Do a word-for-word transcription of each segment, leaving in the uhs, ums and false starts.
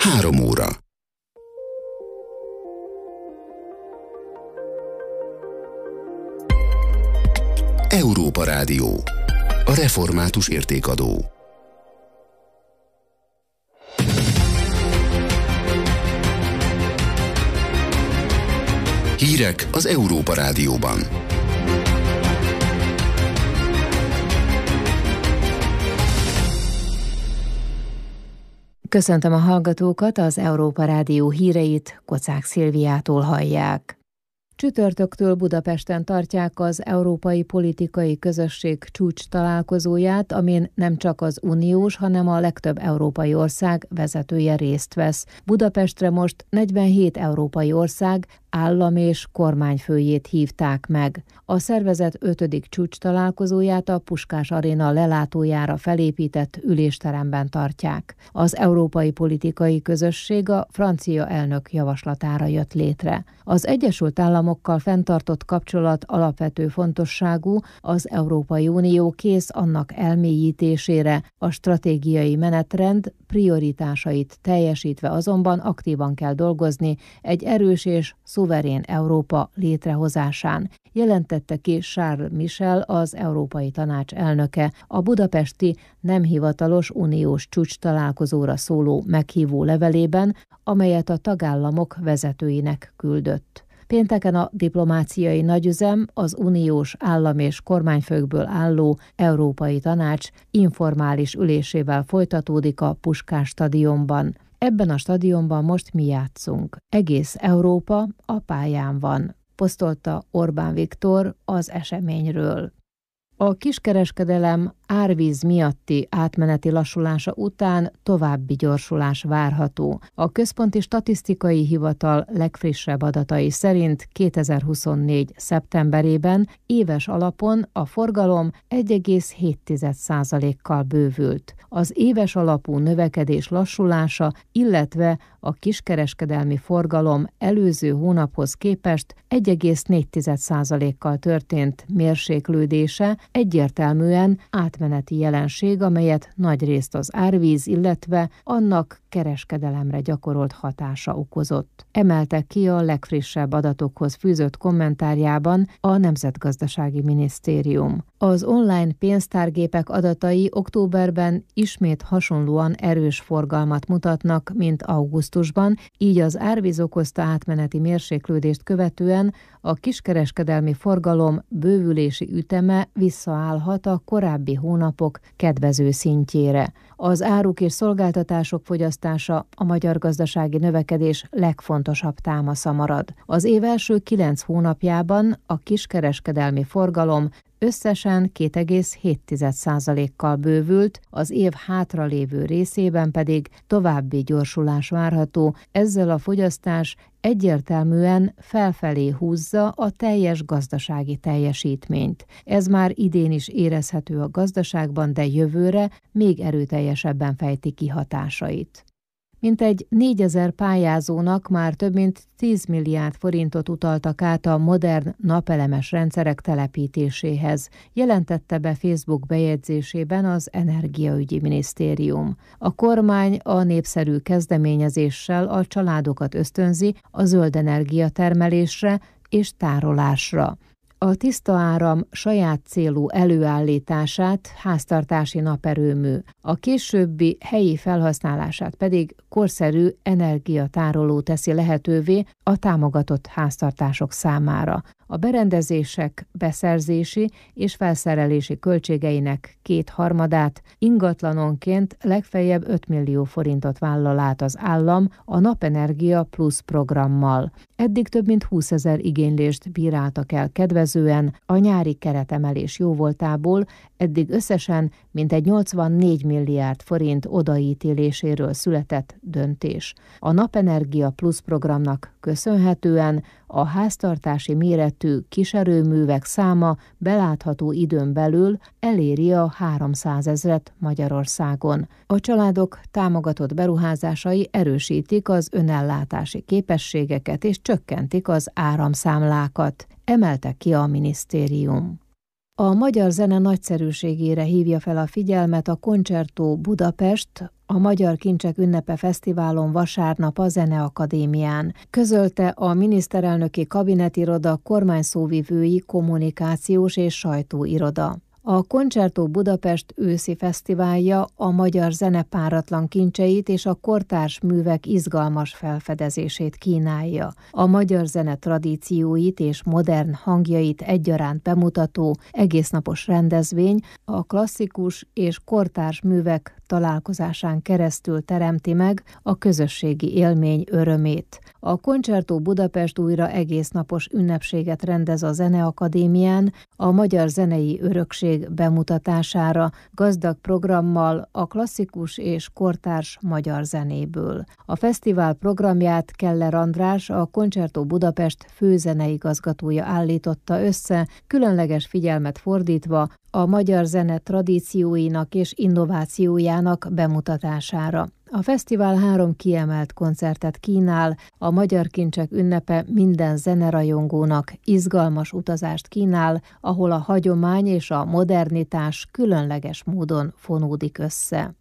Három óra. Európa Rádió. A református értékadó. Hírek az Európa Rádióban. Köszöntöm a hallgatókat, az Európa Rádió híreit Kocák Szilviától hallják. Csütörtöktől Budapesten tartják az Európai Politikai Közösség csúcs találkozóját, amin nem csak az uniós, hanem a legtöbb európai ország vezetője részt vesz. Budapestre most negyvenhét európai ország állam és kormányfőjét hívták meg. A szervezet ötödik csúcs találkozóját a Puskás Aréna lelátójára felépített ülésteremben tartják. Az Európai Politikai Közösség a francia elnök javaslatára jött létre. Az Egyesült Államokkal fenntartott kapcsolat alapvető fontosságú, az Európai Unió kész annak elmélyítésére, a stratégiai menetrend prioritásait teljesítve azonban aktívan kell dolgozni egy erős és szuverén Európa létrehozásán, jelentette ki Charles Michel, az Európai Tanács elnöke a budapesti nem hivatalos uniós csúcs találkozóra szóló meghívó levelében, amelyet a tagállamok vezetőinek küldött. Pénteken a diplomáciai nagyüzem, az uniós állam- és kormányfőkből álló Európai Tanács informális ülésével folytatódik a Puskás stadionban. Ebben a stadionban most mi játszunk. Egész Európa a pályán van, posztolta Orbán Viktor az eseményről. A kiskereskedelem árvíz miatti átmeneti lassulása után további gyorsulás várható. A Központi Statisztikai Hivatal legfrissebb adatai szerint kétezer-huszonnégy. szeptemberében éves alapon a forgalom egy egész hét százalékkal bővült. Az éves alapú növekedés lassulása, illetve a kiskereskedelmi forgalom előző hónaphoz képest egy egész négy százalékkal történt mérséklődése egyértelműen átmeneti jelenség, amelyet nagyrészt az árvíz, illetve annak kereskedelemre gyakorolt hatása okozott. Emelte ki a legfrissebb adatokhoz fűzött kommentárjában a Nemzetgazdasági Minisztérium. Az online pénztárgépek adatai októberben ismét hasonlóan erős forgalmat mutatnak, mint augusztusban, így az árvíz okozta átmeneti mérséklődést követően a kiskereskedelmi forgalom bővülési üteme visszaállhat a korábbi hónapok kedvező szintjére. Az áruk és szolgáltatások fogyasztása a magyar gazdasági növekedés legfontosabb támasza marad. Az év első kilenc hónapjában a kiskereskedelmi forgalom összesen két egész hét százalékkal bővült, az év hátralévő részében pedig további gyorsulás várható, ezzel a fogyasztás egyértelműen felfelé húzza a teljes gazdasági teljesítményt. Ez már idén is érezhető a gazdaságban, de jövőre még erőteljesebben fejti ki hatásait. Mintegy négyezer pályázónak már több mint tíz milliárd forintot utaltak át a modern napelemes rendszerek telepítéséhez, jelentette be Facebook bejegyzésében az Energiaügyi Minisztérium. A kormány a népszerű kezdeményezéssel a családokat ösztönzi a zöld energia termelésre és tárolásra. A tiszta áram saját célú előállítását háztartási naperőmű, a későbbi helyi felhasználását pedig korszerű energiatároló teszi lehetővé a támogatott háztartások számára. A berendezések beszerzési és felszerelési költségeinek kétharmadát ingatlanonként legfeljebb öt millió forintot vállal át az állam a Napenergia Plus programmal. Eddig több mint húszezer igénylést bíráltak el kedvezően a nyári keretemelés jóvoltából, eddig összesen mintegy nyolcvannégy milliárd forint odaítéléséről született döntés. A Napenergia Plus programnak köszönhetően a háztartási méretű kiserőművek száma belátható időn belül eléri a háromszázezret Magyarországon. A családok támogatott beruházásai erősítik az önellátási képességeket és csökkentik az áramszámlákat, emelte ki a minisztérium. A magyar zene nagyszerűségére hívja fel a figyelmet a Concerto Budapest, a Magyar Kincsek Ünnepe Fesztiválon vasárnap a Zeneakadémián, közölte a miniszterelnöki kabinetiroda kormányszóvivői kommunikációs és sajtóiroda. A Concerto Budapest őszi fesztiválja a magyar zene páratlan kincseit és a kortárs művek izgalmas felfedezését kínálja. A magyar zene tradícióit és modern hangjait egyaránt bemutató egésznapos rendezvény a klasszikus és kortárs művek találkozásán keresztül teremti meg a közösségi élmény örömét. A Concerto Budapest újra egésznapos ünnepséget rendez a Zeneakadémián a magyar zenei örökség bemutatására, gazdag programmal a klasszikus és kortárs magyar zenéből. A fesztivál programját Keller András, a Concerto Budapest főzeneigazgatója állította össze, különleges figyelmet fordítva a magyar zene tradícióinak és innovációjának bemutatására. A fesztivál három kiemelt koncertet kínál, a Magyar Kincsek Ünnepe minden zenerajongónak izgalmas utazást kínál, ahol a hagyomány és a modernitás különleges módon fonódik össze.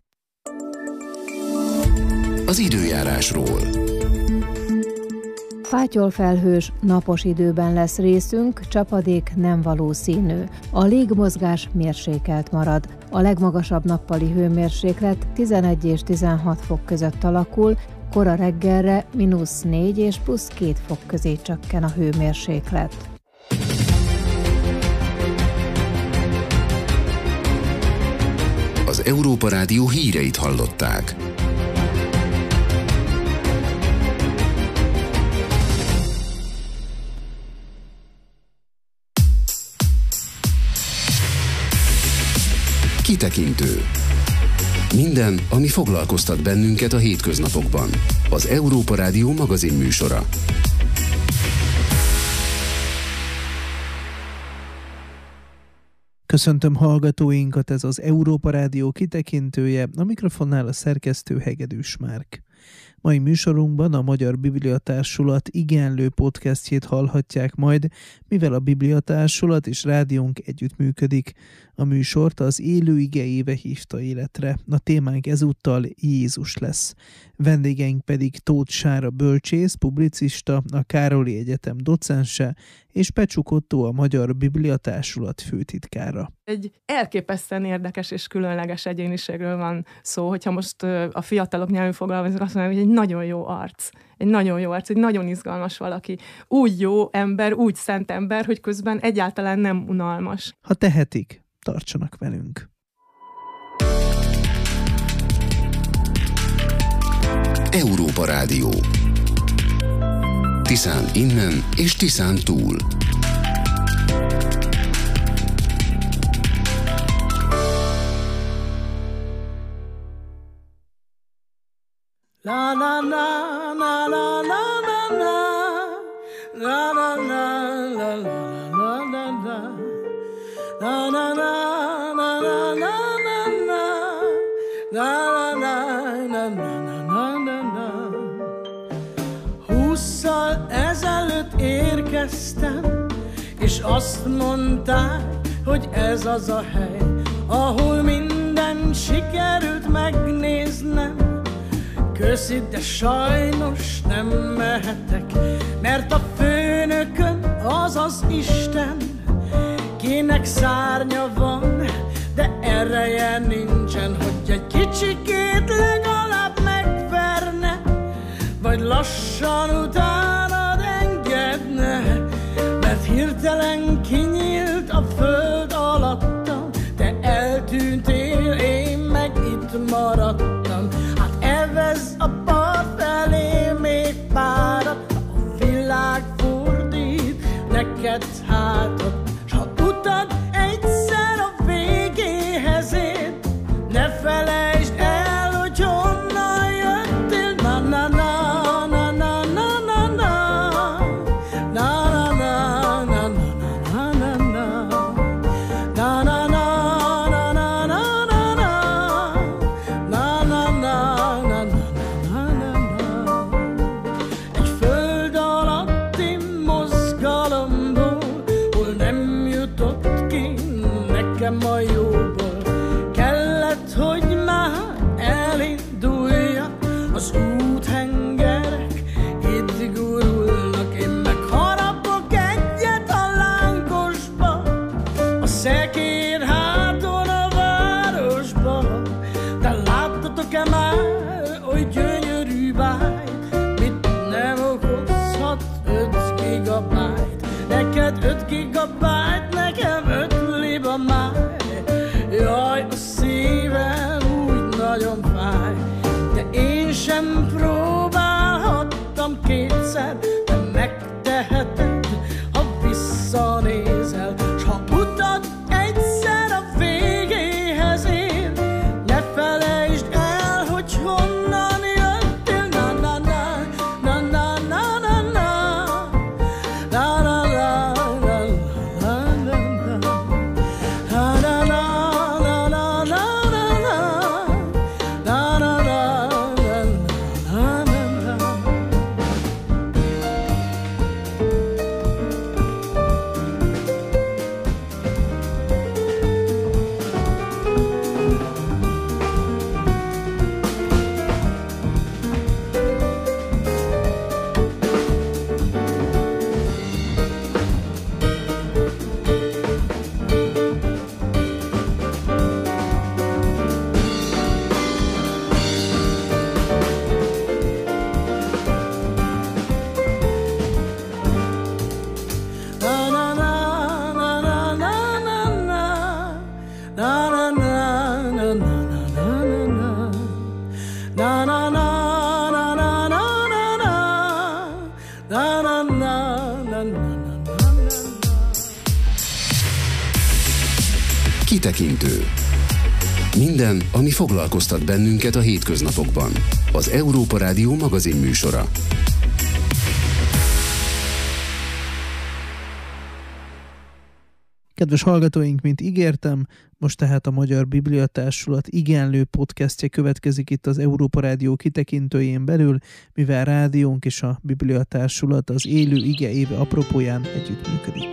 Az időjárásról. Fátyolfelhős, napos időben lesz részünk, csapadék nem valószínű. A légmozgás mérsékelt marad. A legmagasabb nappali hőmérséklet tizenegy és tizenhat fok között alakul, kora reggelre mínusz négy és plusz két fok közé csökken a hőmérséklet. Az Európa Rádió híreit hallották. Kitekintő. Minden, ami foglalkoztat bennünket a hétköznapokban. Az Európa Rádió magazinműsora. Köszöntöm hallgatóinkat, ez az Európa Rádió kitekintője, a mikrofonnál a szerkesztő Hegedűs Márk. Mai műsorunkban a Magyar Bibliatársulat igenlő podcastjét hallhatják majd, mivel a Bibliatársulat és rádiónk együttműködik. A műsort az Élő Ige éve hívta életre. A témánk ezúttal Jézus lesz. Vendégeink pedig Tóth Sára bölcsész, publicista, a Károli Egyetem docense, és Pecsuk Ottó, a Magyar Bibliatársulat főtitkára. Egy elképesztően érdekes és különleges egyéniségről van szó, hogyha most a fiatalok nyelvén fogalmazunk, azt mondom, hogy egy nagyon jó arc. Egy nagyon jó arc, egy nagyon izgalmas valaki. Úgy jó ember, úgy szent ember, hogy közben egyáltalán nem unalmas. Ha tehetik, tartsanak velünk. Európa Rádió. Tiszán innen és Tiszán túl. La la la la la la la la la la la la la la la la la la Hússzal ezelőtt érkeztem, és azt mondták, hogy ez az a hely, ahol minden sikerült megnéznem. Köszi, de sajnos nem mehetek, mert a főnökön az az Isten, kinek szárnya van, de ereje nincsen, hogy egy kicsikét legalább megverne, vagy lassan utánad engedne, mert hirtelen kinyílt a föld alattam, te eltűntél, én meg itt maradtam. Hát elvezd a part felé még párat, a világ fordít neked hátat, s ha utad egyszer a végéhez ér, ne felejtsd el, hogy honnan jöttél. Na na na na na na na az úthengerek itt gurulnak, én meg harapok egyet a lángosba, a szekér háton a városba. De láttatok-e már oly gyönyörű bájt, mit nem okozhat öt gigabyte? Neked öt gigabyte, nekem öt libamáj. Jaj, a szívem úgy nagyon fáj, de én sem próbálhattam kétszer, de megteheted, ha visszanézel. S ha utat egyszer a végéhez ér, ne felejtsd el, hogy honnan jöttél. Na na na, na na na na na, na na na na na na na. Kitekintő. Minden, ami foglalkoztat bennünket a hétköznapokban. Az Európa Rádió magazinműsora. Kedves hallgatóink, mint ígértem, most tehát a Magyar Bibliatársulat igenlő podcastje következik itt az Európa Rádió kitekintőjén belül, mivel rádiónk és a Bibliatársulat az élő ige éve apropóján együttműködik.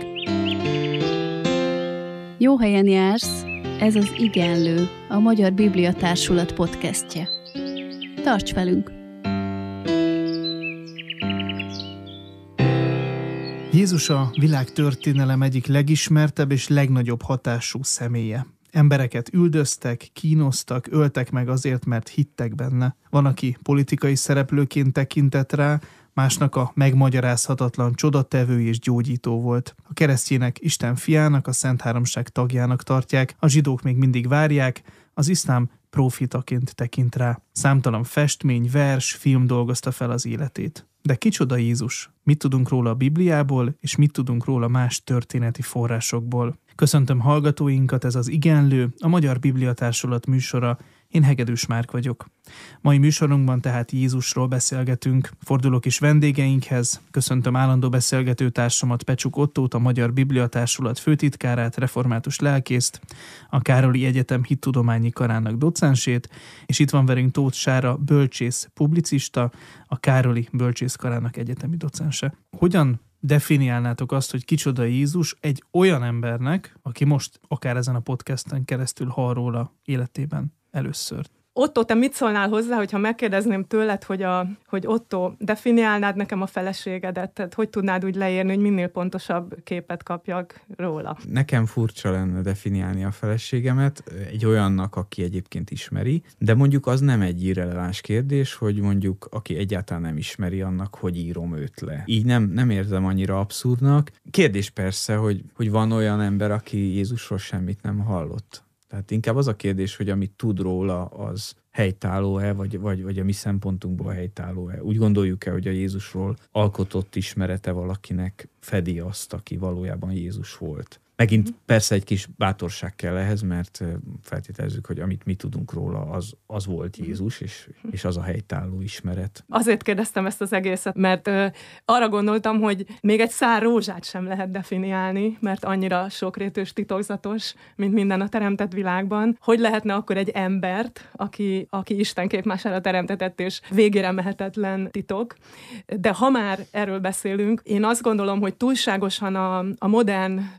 Jó helyen jársz, ez az igenlő, a Magyar Bibliatársulat podcastje. Tarts velünk! Jézus a világtörténelem egyik legismertebb és legnagyobb hatású személye. Embereket üldöztek, kínoztak, öltek meg azért, mert hittek benne. Van, aki politikai szereplőként tekintett rá, másnak a megmagyarázhatatlan csodatevő és gyógyító volt. A keresztjének Isten fiának, a Szent Háromság tagjának tartják, a zsidók még mindig várják, az iszlám prófitaként tekint rá. Számtalan festmény, vers, film dolgozta fel az életét. De kicsoda Jézus? Mit tudunk róla a Bibliából, és mit tudunk róla más történeti forrásokból? Köszöntöm hallgatóinkat, ez az igenlő, a Magyar Bibliatársulat műsora. Én Hegedűs Márk vagyok. Mai műsorunkban tehát Jézusról beszélgetünk. Fordulok is vendégeinkhez. Köszöntöm állandó beszélgetőtársamat, Pecsuk Ottót, a Magyar Bibliatársulat főtitkárát, református lelkészt, a Károli Egyetem hittudományi karának docensét, és itt van velünk Tóth Sára, bölcsész, publicista, a Károli bölcsészkarának egyetemi docense. Hogyan definiálnátok azt, hogy kicsoda Jézus egy olyan embernek, aki most akár ezen a podcasten keresztül hall róla életében először? Otto, te mit szólnál hozzá, hogyha megkérdezném tőled, hogy, a, hogy Otto, definiálnád nekem a feleségedet? Tehát hogy tudnád úgy leírni, hogy minél pontosabb képet kapjak róla? Nekem furcsa lenne definiálni a feleségemet egy olyannak, aki egyébként ismeri, de mondjuk az nem egy irreleváns kérdés, hogy mondjuk aki egyáltalán nem ismeri, annak hogy írom őt le. Így nem, nem érzem annyira abszurdnak. Kérdés persze, hogy, hogy van olyan ember, aki Jézusról semmit nem hallott. Tehát inkább az a kérdés, hogy amit tud róla, az helytálló-e, vagy, vagy, vagy a mi szempontunkból helytálló-e. Úgy gondoljuk-e, hogy a Jézusról alkotott ismerete valakinek fedi azt, aki valójában Jézus volt. Megint persze egy kis bátorság kell ehhez, mert feltételezzük, hogy amit mi tudunk róla, az, az volt Jézus, és, és az a helytálló ismeret. Azért kérdeztem ezt az egészet, mert ö, arra gondoltam, hogy még egy szár rózsát sem lehet definiálni, mert annyira sokrétű és titokzatos, mint minden a teremtett világban. Hogy lehetne akkor egy embert, aki, aki Isten képmására teremtetett, és végére mehetetlen titok. De ha már erről beszélünk, én azt gondolom, hogy túlságosan a, a modern természet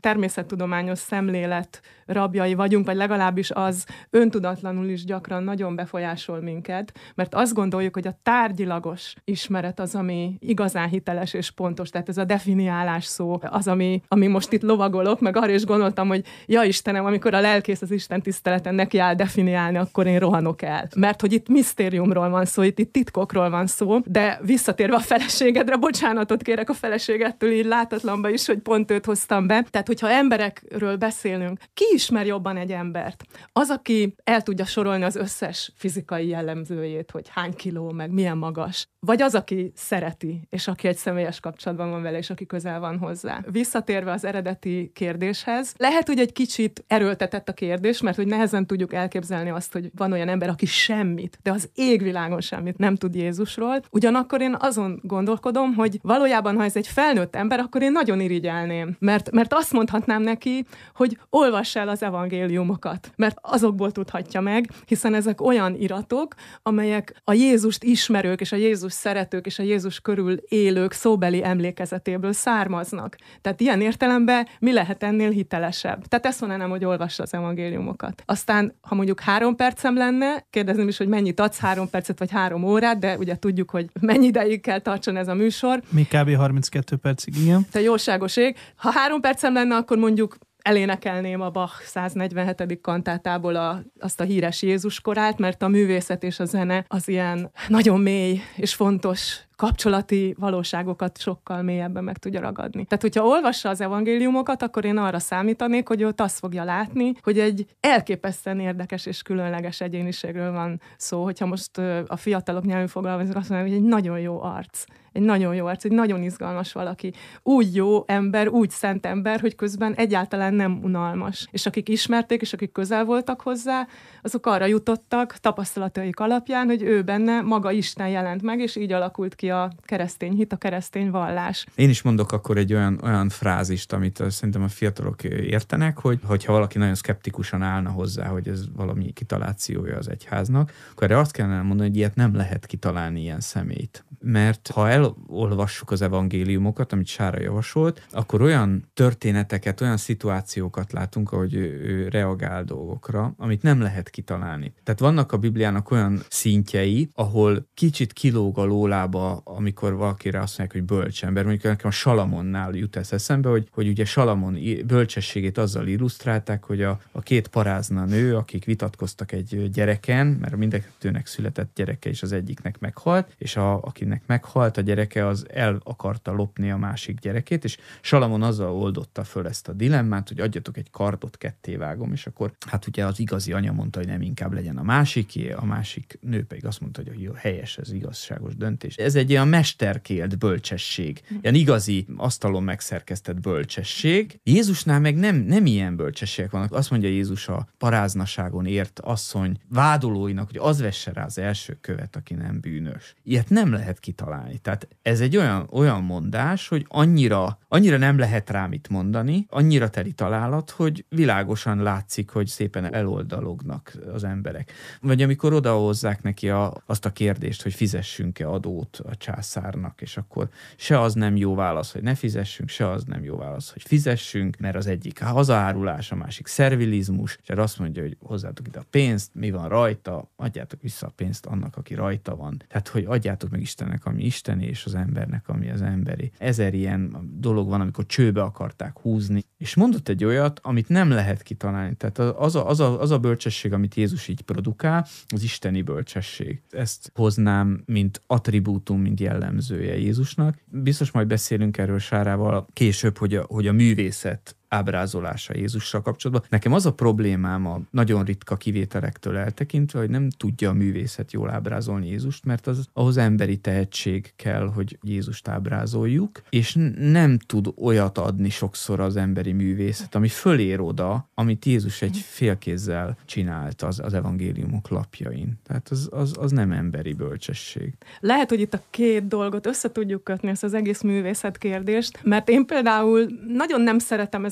tudományos szemlélet rabjai vagyunk, vagy legalábbis az öntudatlanul is gyakran nagyon befolyásol minket, mert azt gondoljuk, hogy a tárgyilagos ismeret az, ami igazán hiteles és pontos, tehát ez a definiálás szó az, ami, ami most itt lovagolok, meg arra is gondoltam, hogy ja Istenem, amikor a lelkész az Isten tiszteleten neki áll definiálni, akkor én rohanok el. Mert hogy itt misztériumról van szó, itt, itt titkokról van szó, de visszatérve a feleségedre, bocsánatot kérek a feleségettől, így látatlanba is, hogy pont őt hoztam be. Tehát, hogyha emberekről beszélünk, ki ismer jobban egy embert? Az, aki el tudja sorolni az összes fizikai jellemzőjét, hogy hány kiló, meg milyen magas. Vagy az, aki szereti, és aki egy személyes kapcsolatban van vele, és aki közel van hozzá. Visszatérve az eredeti kérdéshez, lehet, hogy egy kicsit erőltetett a kérdés, mert hogy nehezen tudjuk elképzelni azt, hogy van olyan ember, aki semmit, de az égvilágon semmit nem tud Jézusról. Ugyanakkor én azon gondolkodom, hogy valójában, ha ez egy felnőtt ember, akkor én nagyon irigyelném. Mert, mert azt mondhatnám neki, hogy olvass el az evangéliumokat, mert azokból tudhatja meg, hiszen ezek olyan iratok, amelyek a Jézust ismerők, és a Jézus szeretők, és a Jézus körül élők szóbeli emlékezetéből származnak. Tehát ilyen értelemben mi lehet ennél hitelesebb? Tehát ezt mondanám, hogy olvass az evangéliumokat. Aztán, ha mondjuk három percem lenne, kérdezném is, hogy mennyit adsz, három percet vagy három órát, de ugye tudjuk, hogy mennyi ideig kell tartson ez a műsor. Még kb. harminckettő percig, igen. Te jóságos ég. Ha három percem lenne, akkor mondjuk elénekelném a Bach száznegyvenhetedik kantátából a, azt a híres Jézus korát, mert a művészet és a zene az ilyen nagyon mély és fontos kapcsolati valóságokat sokkal mélyebben meg tudja ragadni. Tehát, hogyha olvassa az evangéliumokat, akkor én arra számítanék, hogy ott azt fogja látni, hogy egy elképesztően érdekes és különleges egyéniségről van szó, hogyha most a fiatalok nyelvű fogalmazunk, azt mondom, hogy egy nagyon jó arc. Egy nagyon jó arc, egy nagyon izgalmas valaki. Úgy jó ember, úgy szent ember, hogy közben egyáltalán nem unalmas. És akik ismerték, és akik közel voltak hozzá, azok arra jutottak tapasztalataik alapján, hogy ő benne maga Isten jelent meg, és így alakult ki a keresztény hit, a keresztény vallás. Én is mondok akkor egy olyan, olyan frázist, amit szerintem a fiatalok értenek, hogy hogyha valaki nagyon szkeptikusan állna hozzá, hogy ez valami kitalációja az egyháznak, akkor erre azt kellene mondani, hogy ilyet nem lehet kitalálni, ilyen személyt. Mert ha elolvassuk az evangéliumokat, amit Sára javasolt, akkor olyan történeteket, olyan szituációkat látunk, ahogy ő, ő reagál dolgokra, amit nem lehet kitalálni. Tehát vannak a Bibliának olyan szintjei, ahol kicsit kilóg a lólába, amikor valakire azt mondják, hogy bölcsember. Mondjuk nekem a Salamonnál jut ez eszembe, hogy, hogy ugye Salamon bölcsességét azzal illusztrálták, hogy a, a két parázna nő, akik vitatkoztak egy gyereken, mert mindkettőnek született gyereke, és az egyiknek meghalt, és a, akinek meghalt a gyereke, az el akarta lopni a másik gyerekét, és Salamon azzal oldotta föl ezt a dilemmát, hogy adjatok egy kardot, kettévágom, és akkor hát ugye az igazi anya mondta, hogy nem, inkább legyen a másiké, a másik nő pedig azt mondta, hogy helyes, ez igazságos döntés. Ez egy ilyen mesterkélt bölcsesség, ilyen igazi asztalon megszerkesztett bölcsesség. Jézusnál meg nem, nem ilyen bölcsességek vannak. Azt mondja Jézus a paráznaságon ért asszony vádolóinak, hogy az vesse rá az első követ, aki nem bűnös. Ilyet nem lehet kitalálni. Tehát ez egy olyan, olyan mondás, hogy annyira, annyira nem lehet rá mit mondani, annyira teli találat, hogy világosan látszik, hogy szépen eloldalognak az emberek. Vagy amikor odahozzák neki a, azt a kérdést, hogy fizessünk-e adót a császárnak, és akkor se az nem jó válasz, hogy ne fizessünk, se az nem jó válasz, hogy fizessünk, mert az egyik hazaárulás, a másik szervilizmus, és azt mondja, hogy hozzátok ide a pénzt, mi van rajta, adjátok vissza a pénzt annak, aki rajta van. Tehát, hogy adjátok meg Istennek, ami Isteni, és az embernek, ami az emberi. Ezer ilyen dolog van, amikor csőbe akarták húzni, és mondott egy olyat, amit nem lehet kitalálni. Tehát az a, az a, az a bölcsesség, amit Jézus így produkál, az isteni bölcsesség. Ezt hoznám, mint attribútum, mint jellemzője Jézusnak. Biztos majd beszélünk erről Sárával később, hogy a, hogy a művészet ábrázolása Jézussal kapcsolatban. Nekem az a problémám a nagyon ritka kivételektől eltekintve, hogy nem tudja a művészet jól ábrázolni Jézust, mert az, ahhoz emberi tehetség kell, hogy Jézust ábrázoljuk, és nem tud olyat adni sokszor az emberi művészet, ami fölér oda, amit Jézus egy félkézzel csinált az, az evangéliumok lapjain. Tehát az, az, az nem emberi bölcsesség. Lehet, hogy itt a két dolgot össze tudjuk kötni, ezt az egész művészet kérdést, mert én például nagyon nem szeretem ezeket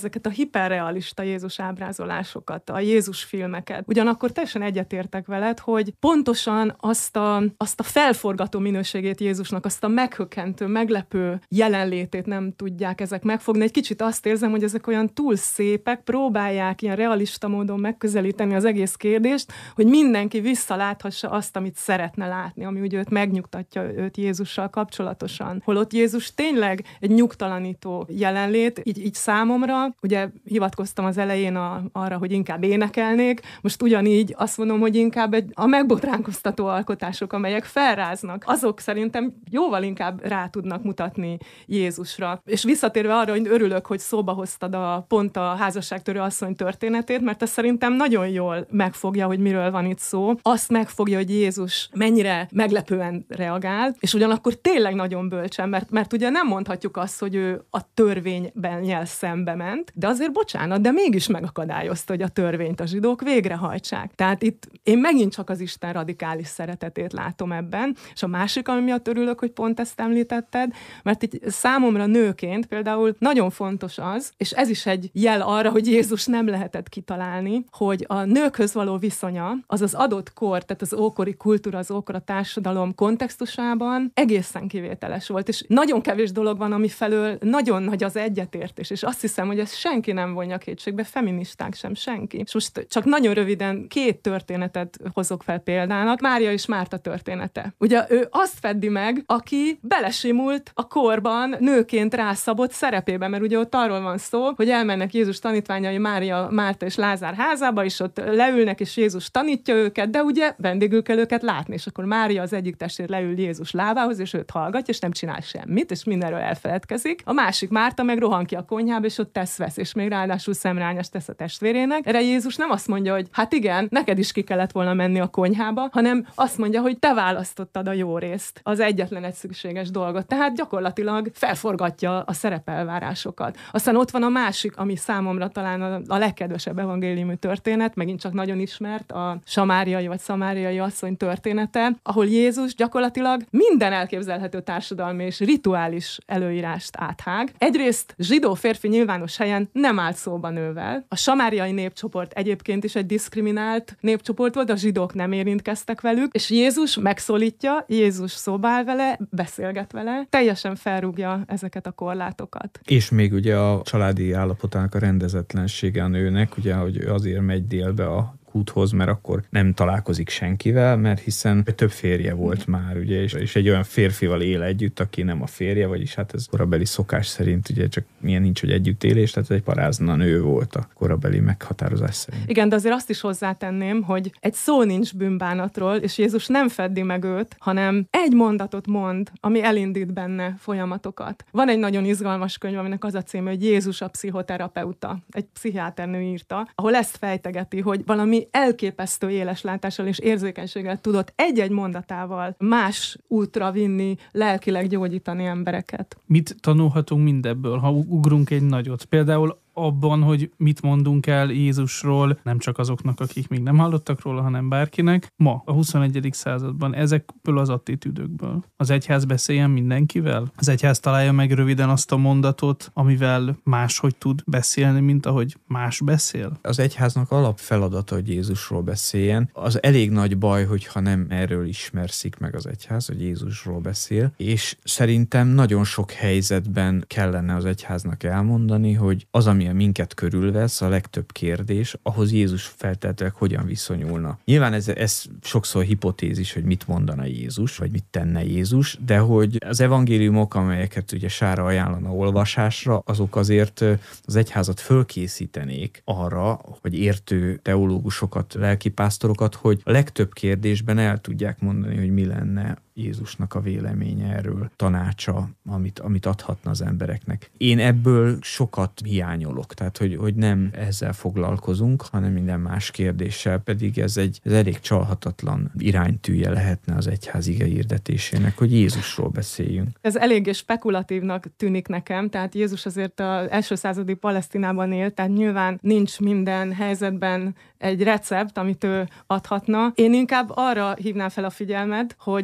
ezeket a hiperrealista Jézus ábrázolásokat, a Jézus filmeket. Ugyanakkor teljesen egyetértek veled, hogy pontosan azt a, azt a felforgató minőségét Jézusnak, azt a meghökkentő, meglepő jelenlétét nem tudják ezek megfogni. Egy kicsit azt érzem, hogy ezek olyan túl szépek, próbálják ilyen realista módon megközelíteni az egész kérdést, hogy mindenki visszaláthassa azt, amit szeretne látni, ami ugye őt megnyugtatja őt Jézussal kapcsolatosan. Holott Jézus tényleg egy nyugtalanító jelenlét, így, így számomra, ugye hivatkoztam az elején a, arra, hogy inkább énekelnék, most ugyanígy azt mondom, hogy inkább egy, a megbotránkoztató alkotások, amelyek felráznak, azok szerintem jóval inkább rá tudnak mutatni Jézusra. És visszatérve arra, hogy örülök, hogy szóba hoztad a, pont a házasságtörő asszony történetét, mert ez szerintem nagyon jól megfogja, hogy miről van itt szó. Azt megfogja, hogy Jézus mennyire meglepően reagál, és ugyanakkor tényleg nagyon bölcsen, mert, mert ugye nem mondhatjuk azt, hogy ő a törvényben nyel szembe ment, de azért bocsánat, de mégis megakadályozta, hogy a törvényt a zsidók végrehajtsák. Tehát itt én megint csak az Isten radikális szeretetét látom ebben, és a másik, ami miatt örülök, hogy pont ezt említetted, mert itt számomra nőként például nagyon fontos az, és ez is egy jel arra, hogy Jézus nem lehetett kitalálni, hogy a nőkhöz való viszonya az az adott kor, tehát az ókori kultúra, az ókori társadalom kontextusában egészen kivételes volt, és nagyon kevés dolog van, ami felől nagyon nagy az egyetértés, és azt hiszem, hogy ezt senki nem vonja kétségbe, feministák sem, senki. És most csak nagyon röviden két történetet hozok fel példának. Mária és Márta története. Ugye ő azt feddi meg, aki belesimult a korban nőként rászabott szerepébe, mert ugye ott arról van szó, hogy elmennek Jézus tanítványai Mária, Márta és Lázár házába, és ott leülnek, és Jézus tanítja őket, de ugye vendégül kell őket látni, és akkor Mária az egyik testvér leül Jézus lábához, és őt hallgatja, és nem csinál semmit, és mindenről elfeledkezik. A másik Márta meg rohan ki a konyhába, és ott tesz-vesz, és még ráadásul szemrányást tesz a testvérének. Erre Jézus nem azt mondja, hogy hát igen, neked is ki kellett volna menni a konyhába, hanem azt mondja, hogy te választottad a jó részt, az egyetlen egy szükséges dolgot. Tehát gyakorlatilag felforgatja a szerepelvárásokat. Aztán ott van a másik, ami számomra talán a, a legkedvesebb evangéliumi történet, megint csak nagyon ismert, a samáriai vagy szamáriai asszony története, ahol Jézus gyakorlatilag minden elképzelhető társadalmi és rituális előírást áthág. Egyrészt zsidó férfi nyilvános helyen nem állt szóba nővel. A samáriai népcsoport egyébként is egy diszkriminált népcsoport volt, a zsidók nem érintkeztek velük, és Jézus megszólítja, Jézus szóba áll vele, beszélget vele, teljesen felrúgja ezeket a korlátokat. És még ugye a családi állapotának a rendezetlensége a nőnek, ugye, hogy azért megy délbe a kúthoz, mert akkor nem találkozik senkivel, mert hiszen több férje volt már, ugye, és, és egy olyan férfival él együtt, aki nem a férje, vagyis hát ez korabeli szokás szerint ugye csak milyen nincs, hogy együttélés, tehát egy parázna nő volt a korabeli meghatározás szerint. Igen, de azért azt is hozzátenném, hogy egy szó nincs bűnbánatról, és Jézus nem feddi meg őt, hanem egy mondatot mond, ami elindít benne folyamatokat. Van egy nagyon izgalmas könyv, aminek az a címe, hogy Jézus a pszichoterapeuta. Egy pszichiáternő írta, ahol ezt fejtegeti, hogy valami elképesztő éleslátással és érzékenységgel tudott egy-egy mondatával más útra vinni, lelkileg gyógyítani embereket. Mit tanulhatunk mindebből, ha ugrunk egy nagyot? Például abban, hogy mit mondunk el Jézusról, nem csak azoknak, akik még nem hallottak róla, hanem bárkinek. Ma, a huszonegyedik században ezekből az attitűdökből. Az egyház beszéljen mindenkivel? Az egyház találja meg röviden azt a mondatot, amivel máshogy tud beszélni, mint ahogy más beszél? Az egyháznak alapfeladata, hogy Jézusról beszéljen. Az elég nagy baj, hogyha nem erről ismerszik meg az egyház, hogy Jézusról beszél, és szerintem nagyon sok helyzetben kellene az egyháznak elmondani, hogy az, ami minket körülvesz, a legtöbb kérdés, ahhoz Jézus feltétlenül hogyan viszonyulna. Nyilván ez, ez sokszor hipotézis, hogy mit mondana Jézus, vagy mit tenne Jézus, de hogy az evangéliumok, amelyeket ugye Sára ajánlana olvasásra, azok azért az egyházat fölkészítenék arra, hogy értő teológusokat, lelkipásztorokat, hogy a legtöbb kérdésben el tudják mondani, hogy mi lenne Jézusnak a véleménye erről, tanácsa, amit, amit adhatna az embereknek. Én ebből sokat hiányolok, tehát hogy, hogy nem ezzel foglalkozunk, hanem minden más kérdéssel, pedig ez egy ez elég csalhatatlan iránytűje lehetne az egyház ige hirdetésének, hogy Jézusról beszéljünk. Ez eléggé spekulatívnak tűnik nekem, tehát Jézus azért az első századi Palesztinában élt, tehát nyilván nincs minden helyzetben egy recept, amit ő adhatna. Én inkább arra hívnám fel a figyelmet, hogy Jézus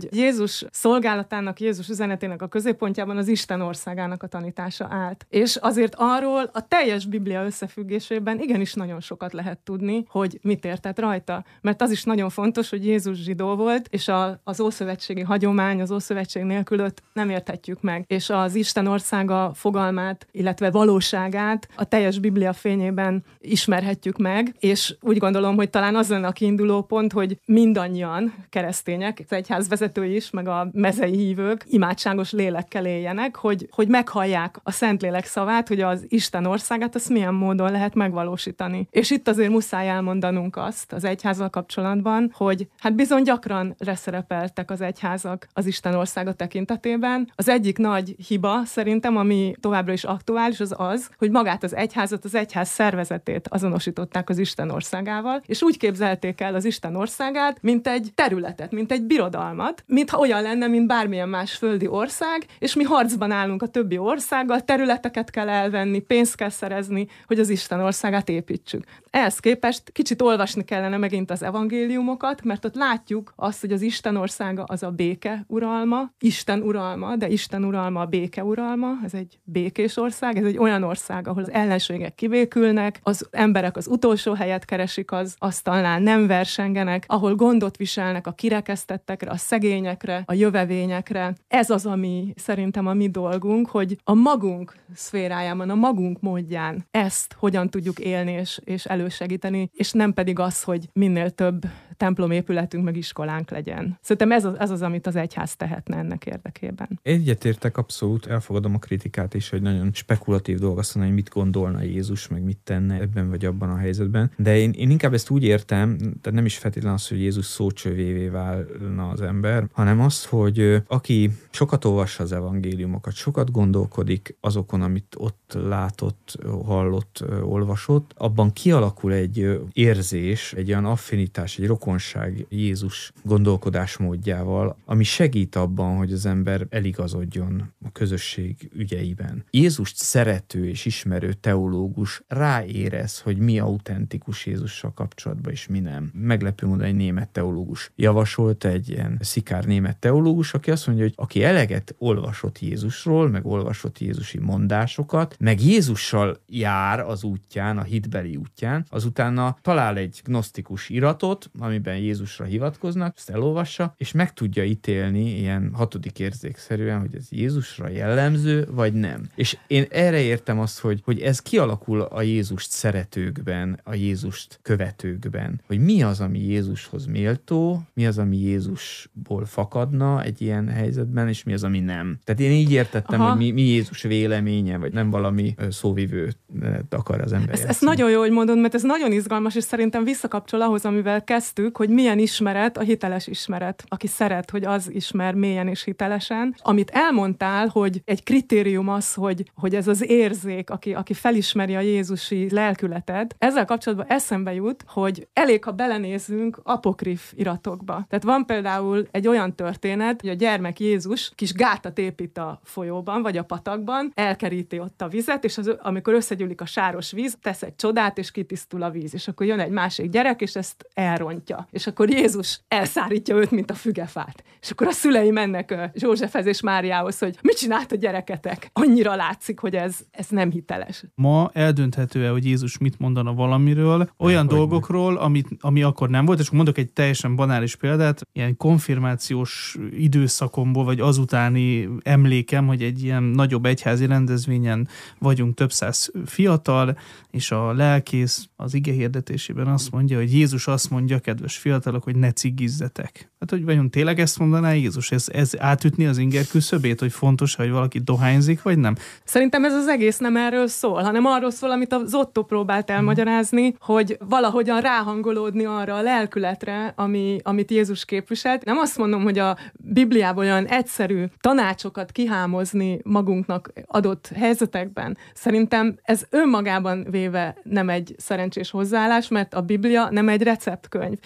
Jézus szolgálatának, Jézus üzenetének a középpontjában az Isten országának a tanítása állt. És azért arról a teljes Biblia összefüggésében igenis nagyon sokat lehet tudni, hogy mit értett rajta. Mert az is nagyon fontos, hogy Jézus zsidó volt, és a, az ószövetségi hagyomány, az ószövetség nélkül őt nem érthetjük meg. És az Isten országa fogalmát, illetve valóságát a teljes Biblia fényében ismerhetjük meg, és úgy gondolom, hogy talán az lenne a kiinduló pont, hogy mindannyian keresztények, az egyház vezetői is, meg a mezei hívők imádságos lélekkel éljenek, hogy, hogy meghallják a Szentlélek szavát, hogy az Isten országát azt milyen módon lehet megvalósítani. És itt azért muszáj elmondanunk azt az egyházzal kapcsolatban, hogy hát bizony gyakran leszerepeltek az egyházak az Isten országa tekintetében. Az egyik nagy hiba szerintem, ami továbbra is aktuális, az az, hogy magát az egyházat, az egyház szervezetét azonosították az Isten országával, és úgy képzelték el az Isten országát, mint egy területet, mint egy birodalmat, mintha olyan lenne, mint bármilyen más földi ország, és mi harcban állunk a többi országgal, területeket kell elvenni, pénzt kell szerezni, hogy az Isten országát építsük. Ehhez képest kicsit olvasni kellene megint az evangéliumokat, mert ott látjuk azt, hogy az Isten országa az a béke uralma, Isten uralma, de Isten uralma a béke uralma, ez egy békés ország, ez egy olyan ország, ahol az ellenségek kivékülnek, az emberek az utolsó helyet keresik az asztalnál, nem versengenek, ahol gondot viselnek a kirekesztettekre, a szegényekre, a jövevényekre. Ez az, ami szerintem a mi dolgunk, hogy a magunk szférájában, a magunk módján ezt hogyan tudjuk élni és, és elősegíteni, és nem pedig az, hogy minél több templomépületünk meg iskolánk legyen. Szerintem ez az, ez az, amit az egyház tehetne ennek érdekében. Egyetértek abszolút, elfogadom a kritikát is, hogy nagyon spekulatív dolog azt mondani, hogy mit gondolna Jézus, meg mit tenne ebben vagy abban a helyzetben. De én, én inkább ezt úgy értem, tehát nem is feltétlenül az, hogy Jézus szócsövévé válna az ember, hanem az, hogy aki sokat olvassa az evangéliumokat, sokat gondolkodik azokon, amit ott látott, hallott, olvasott, abban kialakul egy érzés, egy olyan affinitás, egy rokonság Jézus gondolkodásmódjával, ami segít abban, hogy az ember eligazodjon a közösség ügyeiben. Jézust szerető és ismerő teológus ráérez, hogy mi autentikus Jézussal kapcsolatban, és mi nem. Meglepő módon egy német teológus javasolt, egy ilyen szikár német teológus, aki azt mondja, hogy aki eleget olvasott Jézusról, meg olvasott jézusi mondásokat, meg Jézussal jár az útján, a hitbeli útján, azutána talál egy gnosztikus iratot, amiben Jézusra hivatkoznak, ezt elolvassa, és meg tudja ítélni ilyen hatodik érzékszerűen, hogy ez Jézusra jellemző, vagy nem. És én erre értem azt, hogy, hogy ez kialakul a Jézust szeretőkben, a Jézust követőkben, hogy mi az, ami Jézushoz méltó, mi az, ami Jézusból fakadna egy ilyen helyzetben, és mi az, ami nem. Tehát én így értettem, Aha. hogy mi, mi Jézus véleménye, vagy nem valami szóvivőt akar az ember. Ez, ez nagyon jó, hogy mondod, mert ez nagyon izgalmas, és szerintem visszakapcsol ahhoz, amivel kezdtük, hogy milyen ismeret a hiteles ismeret. Aki szeret, hogy az ismer mélyen és hitelesen. Amit elmondtál, hogy egy kritérium az, hogy, hogy ez az érzék, aki, aki felismeri a jézusi lelkületet, ezzel kapcsolatban eszembe jut, hogy elég, ha belenézzünk apokrif iratokba. Tehát van például egy olyan történet, hogy a gyermek Jézus kis gátat épít a folyóban, vagy a patakban, elkeríti ott a vizet, és az, amikor összegyűlik a sáros víz, tesz egy csodát, és kitisztul a víz. És akkor jön egy másik gyerek, és ezt elrontja. És akkor Jézus elszárítja őt, mint a fügefát. És akkor a szülei mennek Józsefhez és Máriához, hogy mit csinált a gyereketek? Annyira látszik, hogy ez, ez nem hiteles. Ma eldönthető-e, hogy Jézus mit mondana valamiről, olyan nem, dolgokról, amit, ami akkor nem volt, és mondok egy teljesen banális példát, ilyen konfirmációs időszakomból, vagy azutáni emlékem, hogy egy ilyen nagyobb egyházi rendezvényen vagyunk több száz fiatal, és a lelkész az ige hirdetésében azt mondja, hogy Jézus azt mondja, kedves fiatalok, hogy ne cigizzetek. Hát, hogy vajon tényleg ezt mondaná Jézus? Ez, ez átütni az inger küszöbét, hogy fontos, hogy valaki dohányzik, vagy nem? Szerintem ez az egész nem erről szól, hanem arról szól, amit az Otto próbált elmagyarázni, hmm. hogy valahogyan ráhangolódni arra a lelkületre, ami, amit Jézus képviselt. Nem azt mondom, hogy a Bibliában olyan egyszerű tanácsokat kihámozni magunknak adott helyzetekben. Szerintem ez önmagában véve nem egy szerencsés hozzáállás, mert a Biblia nem egy receptkönyv.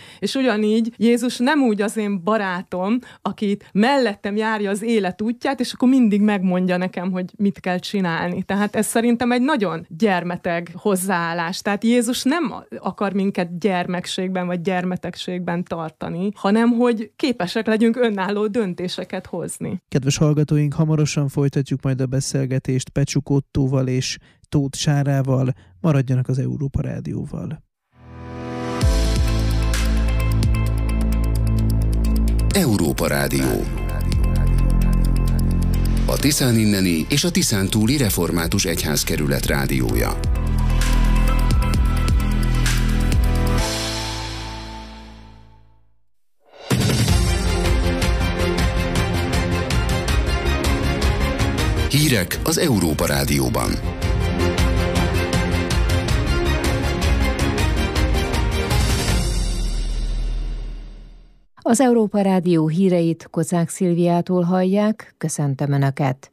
És ugyanígy Jézus nem úgy az én barátom, akit mellettem járja az élet útját, és akkor mindig megmondja nekem, hogy mit kell csinálni. Tehát ez szerintem egy nagyon gyermeteg hozzáállás. Tehát Jézus nem akar minket gyermekségben vagy gyermetegségben tartani, hanem hogy képesek legyünk önálló döntéseket hozni. Kedves hallgatóink, hamarosan folytatjuk majd a beszélgetést Pecsuk Ottóval és Tóth Sárával. Maradjanak az Európa Rádióval. Európa Rádió. A Tiszán inneni és a Tiszán túli református egyházkerület rádiója. Hírek az Európa Rádióban. Az Európa Rádió híreit Kocák Szilviától hallják, köszöntöm Önöket.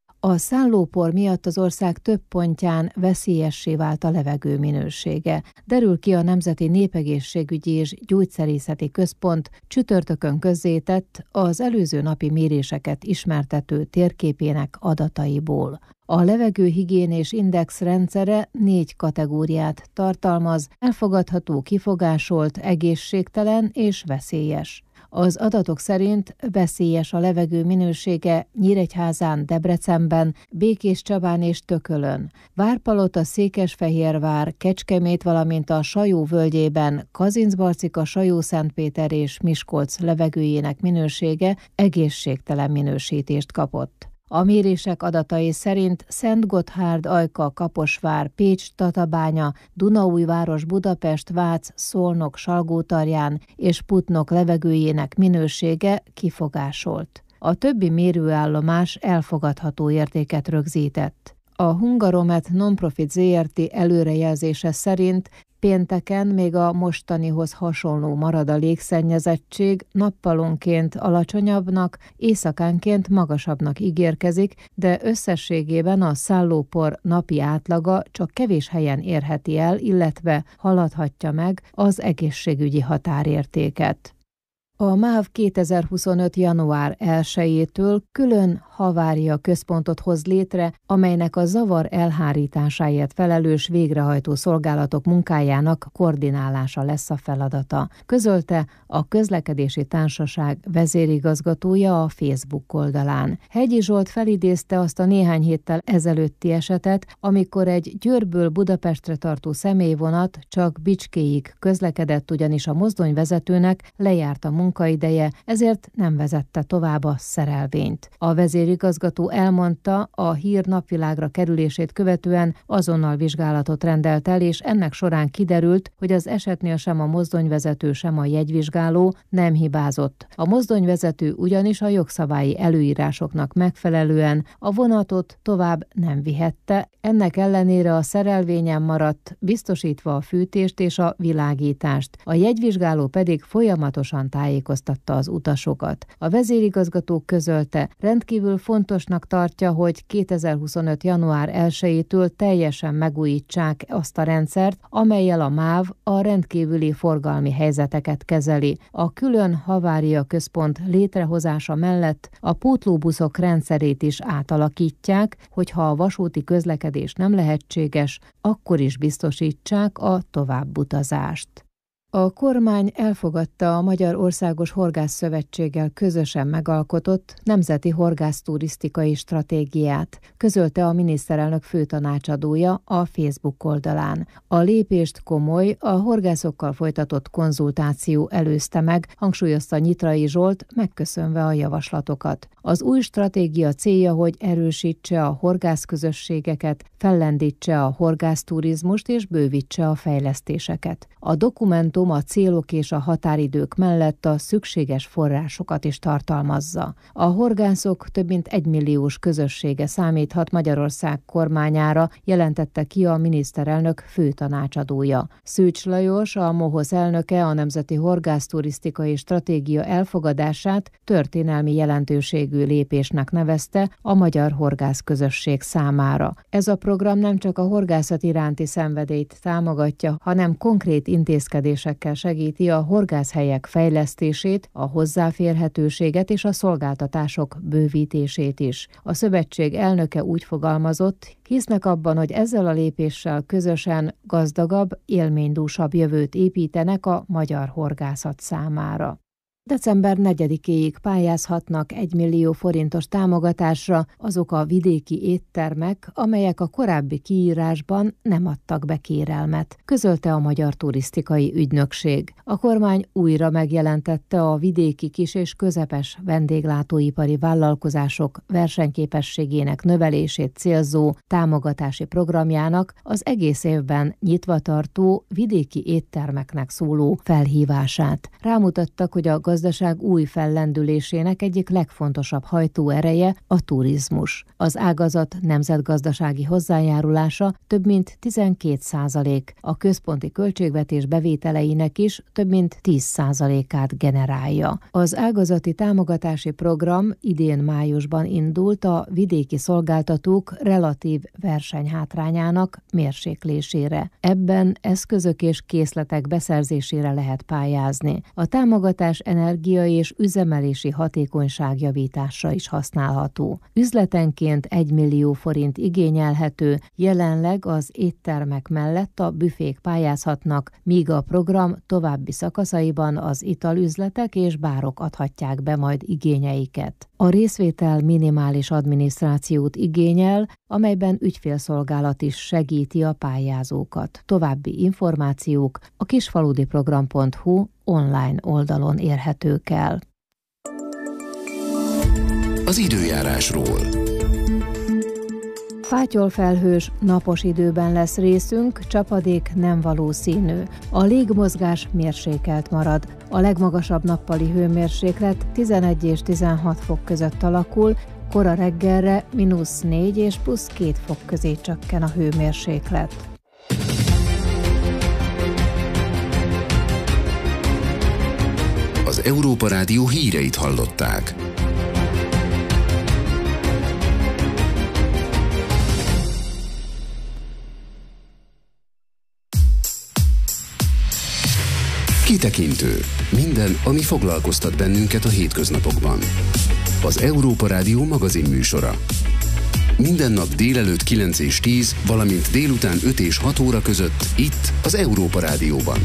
A szállópor miatt az ország több pontján veszélyessé vált a levegő minősége. Derül ki a Nemzeti Népegészségügyi és Gyógyszerészeti Központ csütörtökön közzétett az előző napi méréseket ismertető térképének adataiból. A levegőhigiénés index rendszere négy kategóriát tartalmaz: elfogadható, kifogásolt, egészségtelen és veszélyes. Az adatok szerint veszélyes a levegő minősége Nyíregyházán, Debrecenben, Békéscsabán és Tökölön, Várpalota, Székesfehérvár, Kecskemét, valamint a Sajó völgyében, Kazincbarcika, Sajó-Szentpéter és Miskolc levegőjének minősége egészségtelen minősítést kapott. A mérések adatai szerint Szentgotthárd, Ajka, Kaposvár, Pécs, Tatabánya, Dunaújváros, Budapest, Vác, Szolnok, Salgótarján és Putnok levegőjének minősége kifogásolt. A többi mérőállomás elfogadható értéket rögzített. A Hungaromet Nonprofit zé er té előrejelzése szerint pénteken még a mostanihoz hasonló marad a légszennyezettség, nappalonként alacsonyabbnak, éjszakánként magasabbnak ígérkezik, de összességében a szállópor napi átlaga csak kevés helyen érheti el, illetve haladhatja meg az egészségügyi határértéket. A MÁV kétezer-huszonöt. január elsejétől külön havária központot hoz létre, amelynek a zavar elhárításáért felelős végrehajtó szolgálatok munkájának koordinálása lesz a feladata, közölte a Közlekedési Társaság vezérigazgatója a Facebook oldalán. Hegyi Zsolt felidézte azt a néhány héttel ezelőtti esetet, amikor egy Győrből Budapestre tartó személyvonat csak Bicskéig közlekedett, ugyanis a mozdonyvezetőnek lejárt a munkaideje, ezért nem vezette tovább a szerelvényt. A vezérigazgató elmondta, a hír napvilágra kerülését követően azonnal vizsgálatot rendelt el, és ennek során kiderült, hogy az esetnél sem a mozdonyvezető, sem a jegyvizsgáló nem hibázott. A mozdonyvezető ugyanis a jogszabályi előírásoknak megfelelően a vonatot tovább nem vihette, ennek ellenére a szerelvényen maradt, biztosítva a fűtést és a világítást. A jegyvizsgáló pedig folyamatosan tájékoztatta az utasokat. A vezérigazgató közölte, rendkívül fontosnak tartja, hogy kétezer-huszonöt. január elsejétől teljesen megújítsák azt a rendszert, amellyel a MÁV a rendkívüli forgalmi helyzeteket kezeli. A külön havária központ létrehozása mellett a pótlóbuszok rendszerét is átalakítják, hogyha a vasúti közlekedés nem lehetséges, akkor is biztosítsák a továbbutazást. A kormány elfogadta a Magyar Országos Horgászszövetséggel közösen megalkotott nemzeti horgászturisztikai stratégiát, közölte a miniszterelnök főtanácsadója a Facebook oldalán. A lépést komoly, a horgászokkal folytatott konzultáció előzte meg, hangsúlyozta Nyitrai Zsolt, megköszönve a javaslatokat. Az új stratégia célja, hogy erősítse a horgászközösségeket, fellendítse a horgászturizmust és bővítse a fejlesztéseket. A dokumentum a célok és a határidők mellett a szükséges forrásokat is tartalmazza. A horgászok több mint egymilliós közössége számíthat Magyarország kormányára, jelentette ki a miniszterelnök főtanácsadója. Szűcs Lajos, a MOHOSZ elnöke a Nemzeti Horgászturisztikai Stratégia elfogadását történelmi jelentőségű lépésnek nevezte a magyar horgászközösség számára. Ez a program nem csak a horgászat iránti szenvedélyt támogatja, hanem konkrét intézkedések intézkedésekkel segíti a horgászhelyek fejlesztését, a hozzáférhetőséget és a szolgáltatások bővítését is. A szövetség elnöke úgy fogalmazott, hisznek abban, hogy ezzel a lépéssel közösen gazdagabb, élménydúsabb jövőt építenek a magyar horgászat számára. december negyedikéig pályázhatnak egy millió forintos támogatásra azok a vidéki éttermek, amelyek a korábbi kiírásban nem adtak be kérelmet, közölte a Magyar Turisztikai Ügynökség. A kormány újra megjelentette a vidéki kis és közepes vendéglátóipari vállalkozások versenyképességének növelését célzó támogatási programjának az egész évben nyitva tartó vidéki éttermeknek szóló felhívását. Rámutattak, hogy a gazdaság új fellendülésének egyik legfontosabb hajtóereje a turizmus. Az ágazat nemzetgazdasági hozzájárulása több mint tizenkét százalék, a központi költségvetés bevételeinek is több mint tíz százalékát generálja. Az ágazati támogatási program idén májusban indult a vidéki szolgáltatók relatív versenyhátrányának mérséklésére. Ebben eszközök és készletek beszerzésére lehet pályázni. A támogatás energiai és üzemelési hatékonyság javításra is használható. Üzletenként egy millió forint igényelhető, jelenleg az éttermek mellett a büfék pályázhatnak, míg a program további szakaszaiban az italüzletek és bárok adhatják be majd igényeiket. A részvétel minimális adminisztrációt igényel, amelyben ügyfélszolgálat is segíti a pályázókat. További információk a kisfaludiprogram pont hu online oldalon érhetők el. Az időjárásról. Fátyolfelhős, napos időben lesz részünk, csapadék nem valószínű. A légmozgás mérsékelt marad. A legmagasabb nappali hőmérséklet tizenegy és tizenhat fok között alakul, kora reggelre mínusz négy és plusz két fok közé csökken a hőmérséklet. Az Európa Rádió híreit hallották. Kitekintő. Minden, ami foglalkoztat bennünket a hétköznapokban. Az Európa Rádió magazin műsora. Minden nap délelőtt kilenc és tíz, valamint délután öt és hat óra között itt az Európa Rádióban.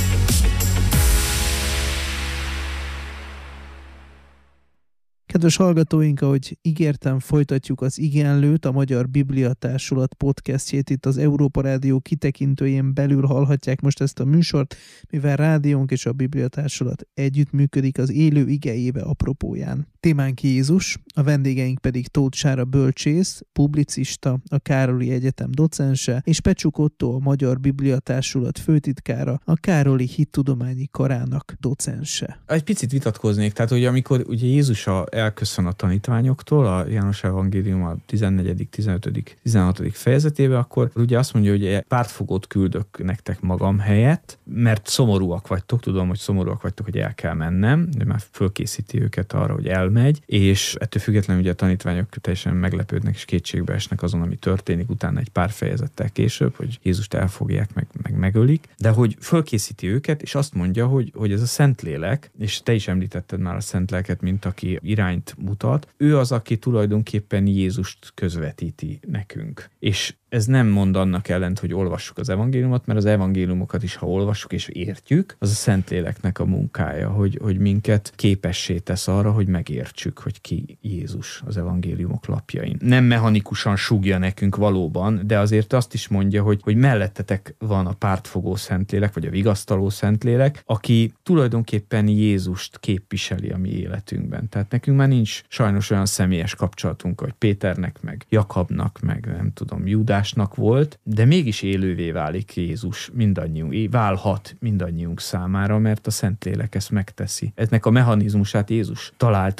Kedves hallgatóink, ahogy ígértem, folytatjuk az Igenlőt, a Magyar Bibliatársulat podcastjét. Itt az Európa Rádió kitekintőjén belül hallhatják most ezt a műsort, mivel rádiónk és a Bibliatársulat együttműködik az élő ige éve apropóján. Témánk Jézus, a vendégeink pedig Tóth Sára bölcsész, publicista, a Károli Egyetem docense, és Pecsuk Ottó, a Magyar Bibliatársulat főtitkára, a Károli Hittudományi Karának docense. Egy picit vitatkoznék, tehát hogy amikor ugye Jézus a elköszön a tanítványoktól, a János Evangélium a tizennegyedik, tizenötödik, tizenhatodik fejezetében, akkor ugye azt mondja, hogy pártfogót küldök nektek magam helyett, mert szomorúak vagytok, tudom, hogy szomorúak vagytok, hogy el kell mennem, de már fölkészíti őket arra, hogy elmegy, és ettől függetlenül ugye a tanítványok teljesen meglepődnek és kétségbe esnek azon, ami történik utána egy pár fejezettel később, hogy Jézust elfogják, meg, meg megölik, de hogy fölkészíti őket, és azt mondja, hogy, hogy ez a Szentlélek, és te is említetted már a Szentléleket, mint aki irányt mutat, ő az, aki tulajdonképpen Jézust közvetíti nekünk. És ez nem mond annak ellent, hogy olvassuk az evangéliumot, mert az evangéliumokat is, ha olvassuk és értjük, az a Szentléleknek a munkája, hogy, hogy minket képessé tesz arra, hogy megértsük, hogy ki Jézus az evangéliumok lapjain. Nem mechanikusan sugja nekünk valóban, de azért azt is mondja, hogy, hogy mellettetek van a pártfogó Szentlélek, vagy a vigasztaló Szentlélek, aki tulajdonképpen Jézust képviseli a mi életünkben. Tehát nekünk már nincs sajnos olyan személyes kapcsolatunk, hogy Péternek, meg Jakabnak, meg nem tudom, Júdásnak volt, de mégis élővé válik Jézus mindannyiunk, válhat mindannyiunk számára, mert a Szentlélek ezt megteszi. Eznek a mechanizmusát Jézus találta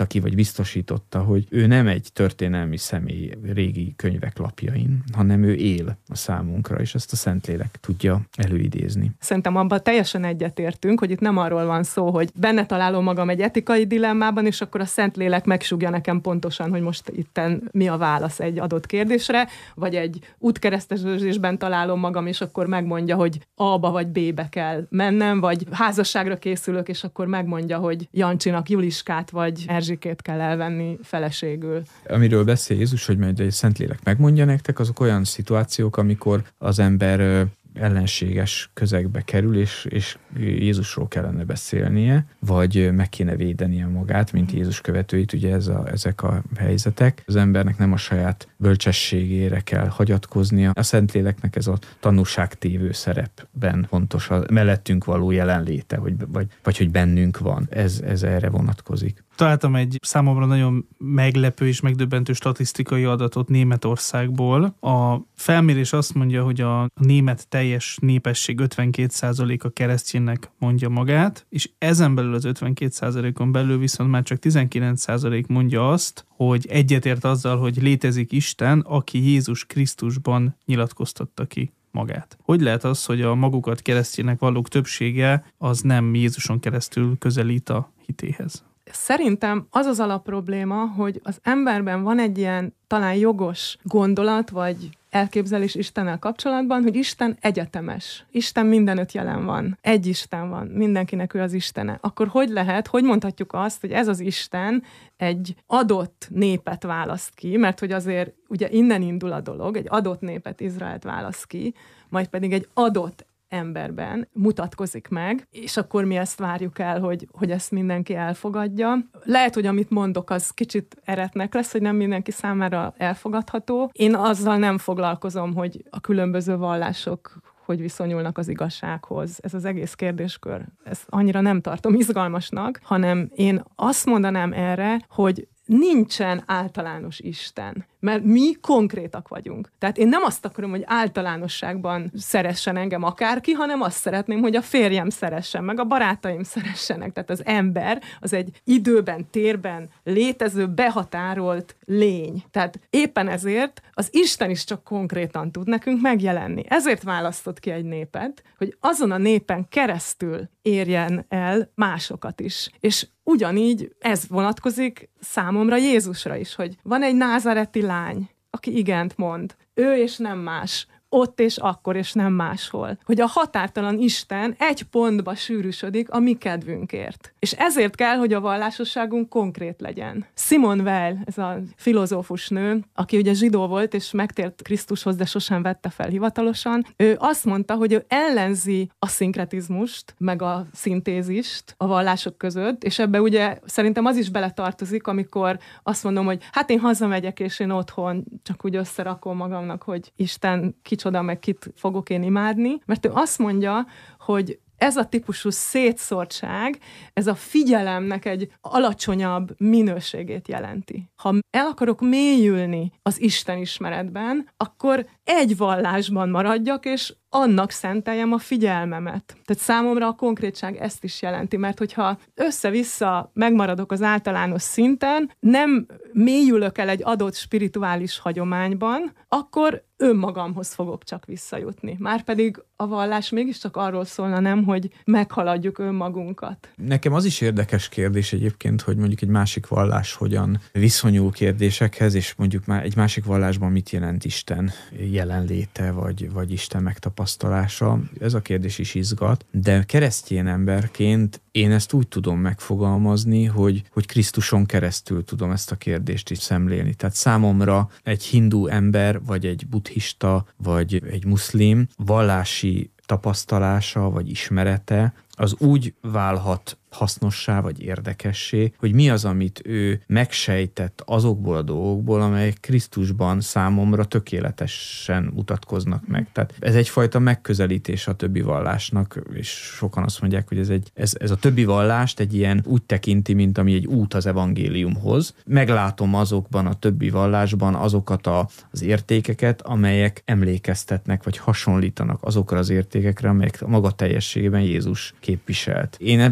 ki, vagy biztosította, hogy ő nem egy történelmi személy régi könyvek lapjain, hanem ő él a számunkra, és ezt a Szentlélek tudja előidézni. Szerintem abban teljesen egyetértünk, hogy itt nem arról van szó, hogy benne találom magam egy etikai dilemmában, és akkor a Szentlélek megsúgja nekem pontosan, hogy most itten mi a válasz egy adott kérdésre, vagy egy útkereszteződésben találom magam, és akkor megmondja, hogy A-ba vagy B-be kell mennem, vagy házasságra készülök, és akkor megmondja, hogy Jancsinak Juliskát vagy Erzsikét kell elvenni feleségül. Amiről beszél Jézus, hogy majd egy Szentlélek megmondja nektek, azok olyan szituációk, amikor az ember ellenséges közegbe kerül, és, és Jézusról kellene beszélnie, vagy meg kéne védenie magát, mint Jézus követőit, ugye ez a, ezek a helyzetek. Az embernek nem a saját bölcsességére kell hagyatkoznia. A Szentléleknek ez a tanúságtévő szerepben fontos, a mellettünk való jelenléte, vagy, vagy, vagy hogy bennünk van. Ez, ez erre vonatkozik. Találtam egy számomra nagyon meglepő és megdöbbentő statisztikai adatot Németországból. A felmérés azt mondja, hogy a német teljes népesség ötvenkét százaléka keresztjénnek mondja magát, és ezen belül az ötvenkét százalékon belül viszont már csak tizenkilenc százalék mondja azt, hogy egyetért azzal, hogy létezik Isten, aki Jézus Krisztusban nyilatkoztatta ki magát. Hogy lehet az, hogy a magukat keresztjének vallók többsége az nem Jézuson keresztül közelít a hitéhez? Szerintem az az alapprobléma, hogy az emberben van egy ilyen talán jogos gondolat, vagy elképzelés Istennel kapcsolatban, hogy Isten egyetemes. Isten mindenütt jelen van. Egy Isten van. Mindenkinek ő az Istene. Akkor hogy lehet, hogy mondhatjuk azt, hogy ez az Isten egy adott népet választ ki, mert hogy azért ugye innen indul a dolog, egy adott népet, Izraelt választ ki, majd pedig egy adott emberben mutatkozik meg, és akkor mi ezt várjuk el, hogy, hogy ezt mindenki elfogadja. Lehet, hogy amit mondok, az kicsit eretnek lesz, hogy nem mindenki számára elfogadható. Én azzal nem foglalkozom, hogy a különböző vallások hogy viszonyulnak az igazsághoz. Ez az egész kérdéskör. Ezt annyira nem tartom izgalmasnak, hanem én azt mondanám erre, hogy nincsen általános Isten, mert mi konkrétak vagyunk. Tehát én nem azt akarom, hogy általánosságban szeressen engem akárki, hanem azt szeretném, hogy a férjem szeressen, meg a barátaim szeressenek. Tehát az ember az egy időben, térben létező, behatárolt lény. Tehát éppen ezért az Isten is csak konkrétan tud nekünk megjelenni. Ezért választott ki egy népet, hogy azon a népen keresztül érjen el másokat is. És ugyanígy ez vonatkozik számomra Jézusra is, hogy van egy názáreti lány, aki igent mond. Ő és nem más. Ott és akkor, és nem máshol. Hogy a határtalan Isten egy pontba sűrűsödik a mi kedvünkért. És ezért kell, hogy a vallásosságunk konkrét legyen. Simone Weil, ez a filozófus nő, aki ugye zsidó volt, és megtért Krisztushoz, de sosem vette fel hivatalosan, ő azt mondta, hogy ő ellenzi a szinkretizmust, meg a szintézist a vallások között, és ebbe ugye szerintem az is beletartozik, amikor azt mondom, hogy hát én hazamegyek, és én otthon csak úgy összerakom magamnak, hogy Isten kicsoda, meg kit fogok én imádni, mert ő azt mondja, hogy ez a típusú szétszórtság, ez a figyelemnek egy alacsonyabb minőségét jelenti. Ha el akarok mélyülni az Isten ismeretben, akkor egy vallásban maradjak, és annak szenteljem a figyelmemet. Tehát számomra a konkrétság ezt is jelenti, mert hogyha össze-vissza megmaradok az általános szinten, nem mélyülök el egy adott spirituális hagyományban, akkor önmagamhoz fogok csak visszajutni. Márpedig a vallás mégiscsak arról szólna, nem, hogy meghaladjuk önmagunkat. Nekem az is érdekes kérdés egyébként, hogy mondjuk egy másik vallás hogyan viszonyul kérdésekhez, és mondjuk már egy másik vallásban mit jelent Isten jelenléte, vagy, vagy Isten megtapasztalása. Ez a kérdés is izgat, de keresztény emberként én ezt úgy tudom megfogalmazni, hogy, hogy Krisztuson keresztül tudom ezt a kérdést is szemlélni. Tehát számomra egy hindu ember, vagy egy buddhista, vagy egy muszlim vallási tapasztalása, vagy ismerete, az úgy válhat hasznossá, vagy érdekessé, hogy mi az, amit ő megsejtett azokból a dolgokból, amelyek Krisztusban számomra tökéletesen mutatkoznak meg. Tehát ez egyfajta megközelítés a többi vallásnak, és sokan azt mondják, hogy ez, egy, ez, ez a többi vallást egy ilyen úgy tekinti, mint ami egy út az evangéliumhoz. Meglátom azokban a többi vallásban azokat a, az értékeket, amelyek emlékeztetnek, vagy hasonlítanak azokra az értékekre, amelyek maga teljességében Jézus képviselt. Én ebben nem látom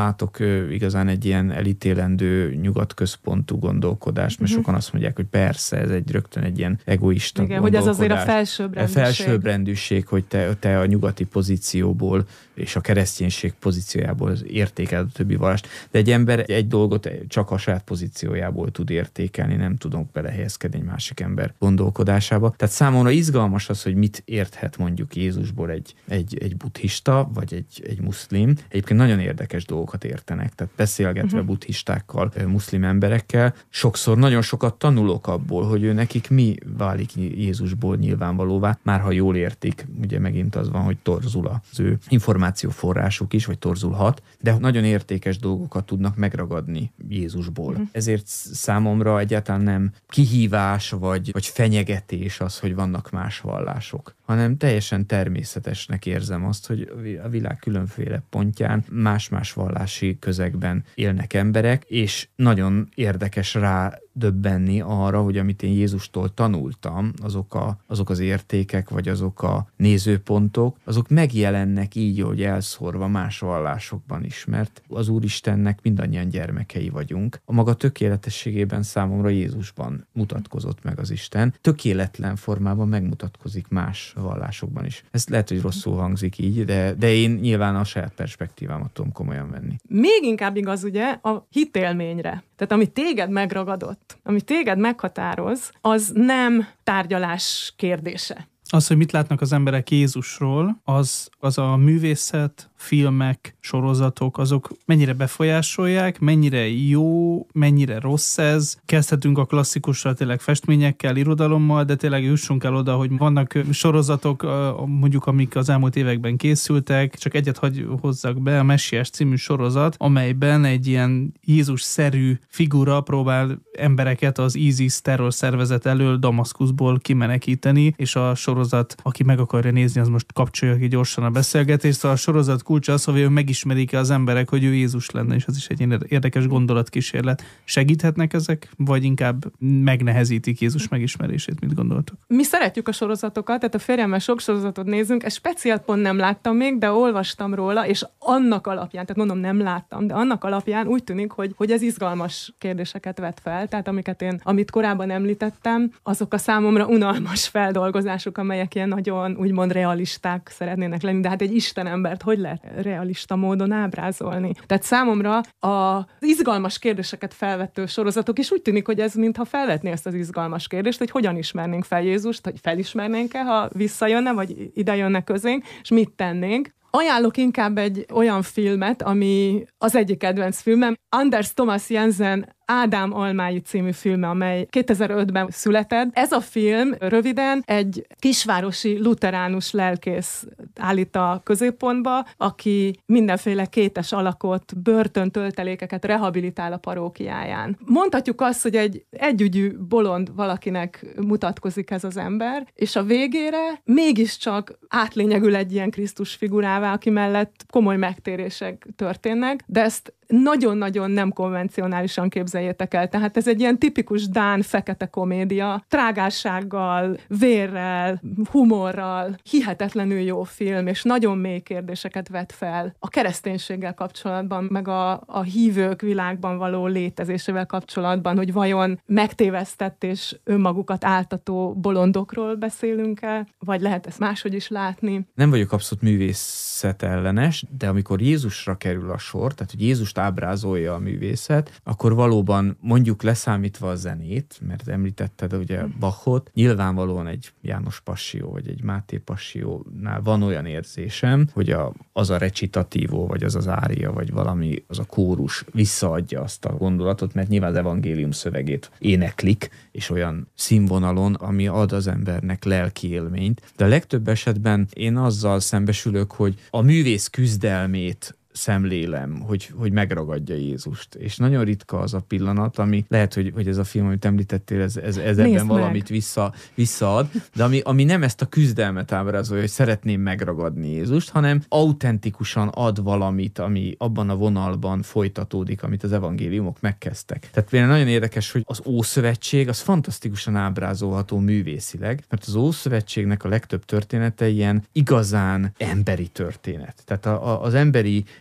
látok igazán egy ilyen elítélendő nyugatközpontú gondolkodást, mert uh-huh. sokan azt mondják, hogy persze, ez egy rögtön egy ilyen egoista igen, gondolkodás. hogy ez azért a felsőbbrendűség. Felsőbbrendűség, hogy te, te a nyugati pozícióból és a kereszténység pozíciójából értékeled a többi vallást. De egy ember egy dolgot csak a saját pozíciójából tud értékelni, nem tudunk belehelyezkedni egy másik ember gondolkodásába. Tehát számomra izgalmas az, hogy mit érthet mondjuk Jézusból egy, egy, egy buddhista, vagy egy, egy muszlim. Egyébként nagyon érdekes dolgokat értenek, tehát beszélgetve uh-huh. buddhistákkal, muszlim emberekkel, sokszor nagyon sokat tanulok abból, hogy ő nekik mi válik Jézusból nyilvánvalóvá, már ha jól értik, ugye megint az van, hogy torzul az ő információforrásuk is, vagy torzulhat, de nagyon értékes dolgokat tudnak megragadni Jézusból. Uh-huh. Ezért számomra egyáltalán nem kihívás, vagy, vagy fenyegetés az, hogy vannak más vallások, hanem teljesen természetesnek érzem azt, hogy a világ különféle pontján más-más vallási közegben élnek emberek, és nagyon érdekes rá döbbenni arra, hogy amit én Jézustól tanultam, azok, a, azok az értékek, vagy azok a nézőpontok, azok megjelennek így, hogy elszórva más vallásokban is, mert az Úristennek mindannyian gyermekei vagyunk. A maga tökéletességében számomra Jézusban mutatkozott meg az Isten. Tökéletlen formában megmutatkozik más vallásokban is. Ez lehet, hogy rosszul hangzik így, de, de én nyilván a saját perspektívámat tudom komolyan venni. Még inkább igaz ugye a hitélményre. Tehát ami téged megragadott, ami téged meghatároz, az nem tárgyalás kérdése. Az, hogy mit látnak az emberek Jézusról, az, az a művészet, filmek, sorozatok, azok mennyire befolyásolják, mennyire jó, mennyire rossz ez. Kezdhetünk a klasszikusra tényleg festményekkel, irodalommal, de tényleg jussunk el oda, hogy vannak sorozatok, mondjuk amik az elmúlt években készültek, csak egyet hagy hozzak be, a Messiás című sorozat, amelyben egy ilyen Jézus-szerű figura próbál embereket az ISIS terrorszervezet elől Damaszkuszból kimenekíteni, és a sorozat, aki meg akarja nézni, az most kapcsolja ki gyorsan a beszélgetést, szóval a sorozat kulcsa az, hogy megismerik-e az emberek, hogy ő Jézus lenne, és ez is egy érdekes gondolatkísérlet. Segíthetnek ezek, vagy inkább megnehezítik Jézus megismerését, mit gondoltok? Mi szeretjük a sorozatokat, tehát a férjemmel sok sorozatot nézünk, ezt speciál pont nem láttam még, de olvastam róla, és annak alapján, tehát mondom, nem láttam, de annak alapján úgy tűnik, hogy, hogy ez izgalmas kérdéseket vet fel, tehát amiket én, amit korábban említettem, azok a számomra unalmas feldolgozások, amelyek ilyen nagyon úgymond realisták szeretnének lenni, de hát egy istenembert hogy lehet realista módon ábrázolni. Tehát számomra az izgalmas kérdéseket felvető sorozatok, és úgy tűnik, hogy ez mintha felvetné ezt az izgalmas kérdést, hogy hogyan ismernénk fel Jézust, hogy felismernénk-e, ha visszajönne, vagy idejönne közénk, és mit tennénk. Ajánlok inkább egy olyan filmet, ami az egyik kedvenc filmem, Anders Thomas Jensen Ádám almái című filme, amely kétezer-ötben született. Ez a film röviden egy kisvárosi luteránus lelkész állít a középpontba, aki mindenféle kétes alakot, börtöntöltelékeket rehabilitál a parókiáján. Mondhatjuk azt, hogy egy együgyű bolond valakinek mutatkozik ez az ember, és a végére mégiscsak átlényegül egy ilyen Krisztus figurává, aki mellett komoly megtérések történnek, de ezt nagyon-nagyon nem konvencionálisan képzeljétek el. Tehát ez egy ilyen tipikus dán fekete komédia, trágársággal, vérrel, humorral, hihetetlenül jó film, és nagyon mély kérdéseket vet fel a kereszténységgel kapcsolatban, meg a, a hívők világban való létezésével kapcsolatban, hogy vajon megtévesztett és önmagukat áltató bolondokról beszélünk-e, vagy lehet ezt máshogy is látni. Nem vagyok abszolút művészetellenes, de amikor Jézusra kerül a sor, tehát hogy Jézus ábrázolja a művészet, akkor valóban mondjuk leszámítva a zenét, mert említetted ugye Bachot, nyilvánvalóan egy János Passió, vagy egy Máté Passiónál van olyan érzésem, hogy a, az a recitatívó, vagy az az ária, vagy valami, az a kórus visszaadja azt a gondolatot, mert nyilván az evangélium szövegét éneklik, és olyan színvonalon, ami ad az embernek lelki élményt. De a legtöbb esetben én azzal szembesülök, hogy a művész küzdelmét szemlélem, hogy, hogy megragadja Jézust. És nagyon ritka az a pillanat, ami lehet, hogy, hogy ez a film, amit említettél, ez, ez, ez ebben valamit vissza, visszaad, de ami, ami nem ezt a küzdelmet ábrázolja, hogy szeretném megragadni Jézust, hanem autentikusan ad valamit, ami abban a vonalban folytatódik, amit az evangéliumok megkezdtek. Tehát például nagyon érdekes, hogy az Ószövetség az fantasztikusan ábrázolható művészileg, mert az Ószövetségnek a legtöbb története ilyen igazán emberi történet. Tehát a, a, az emberi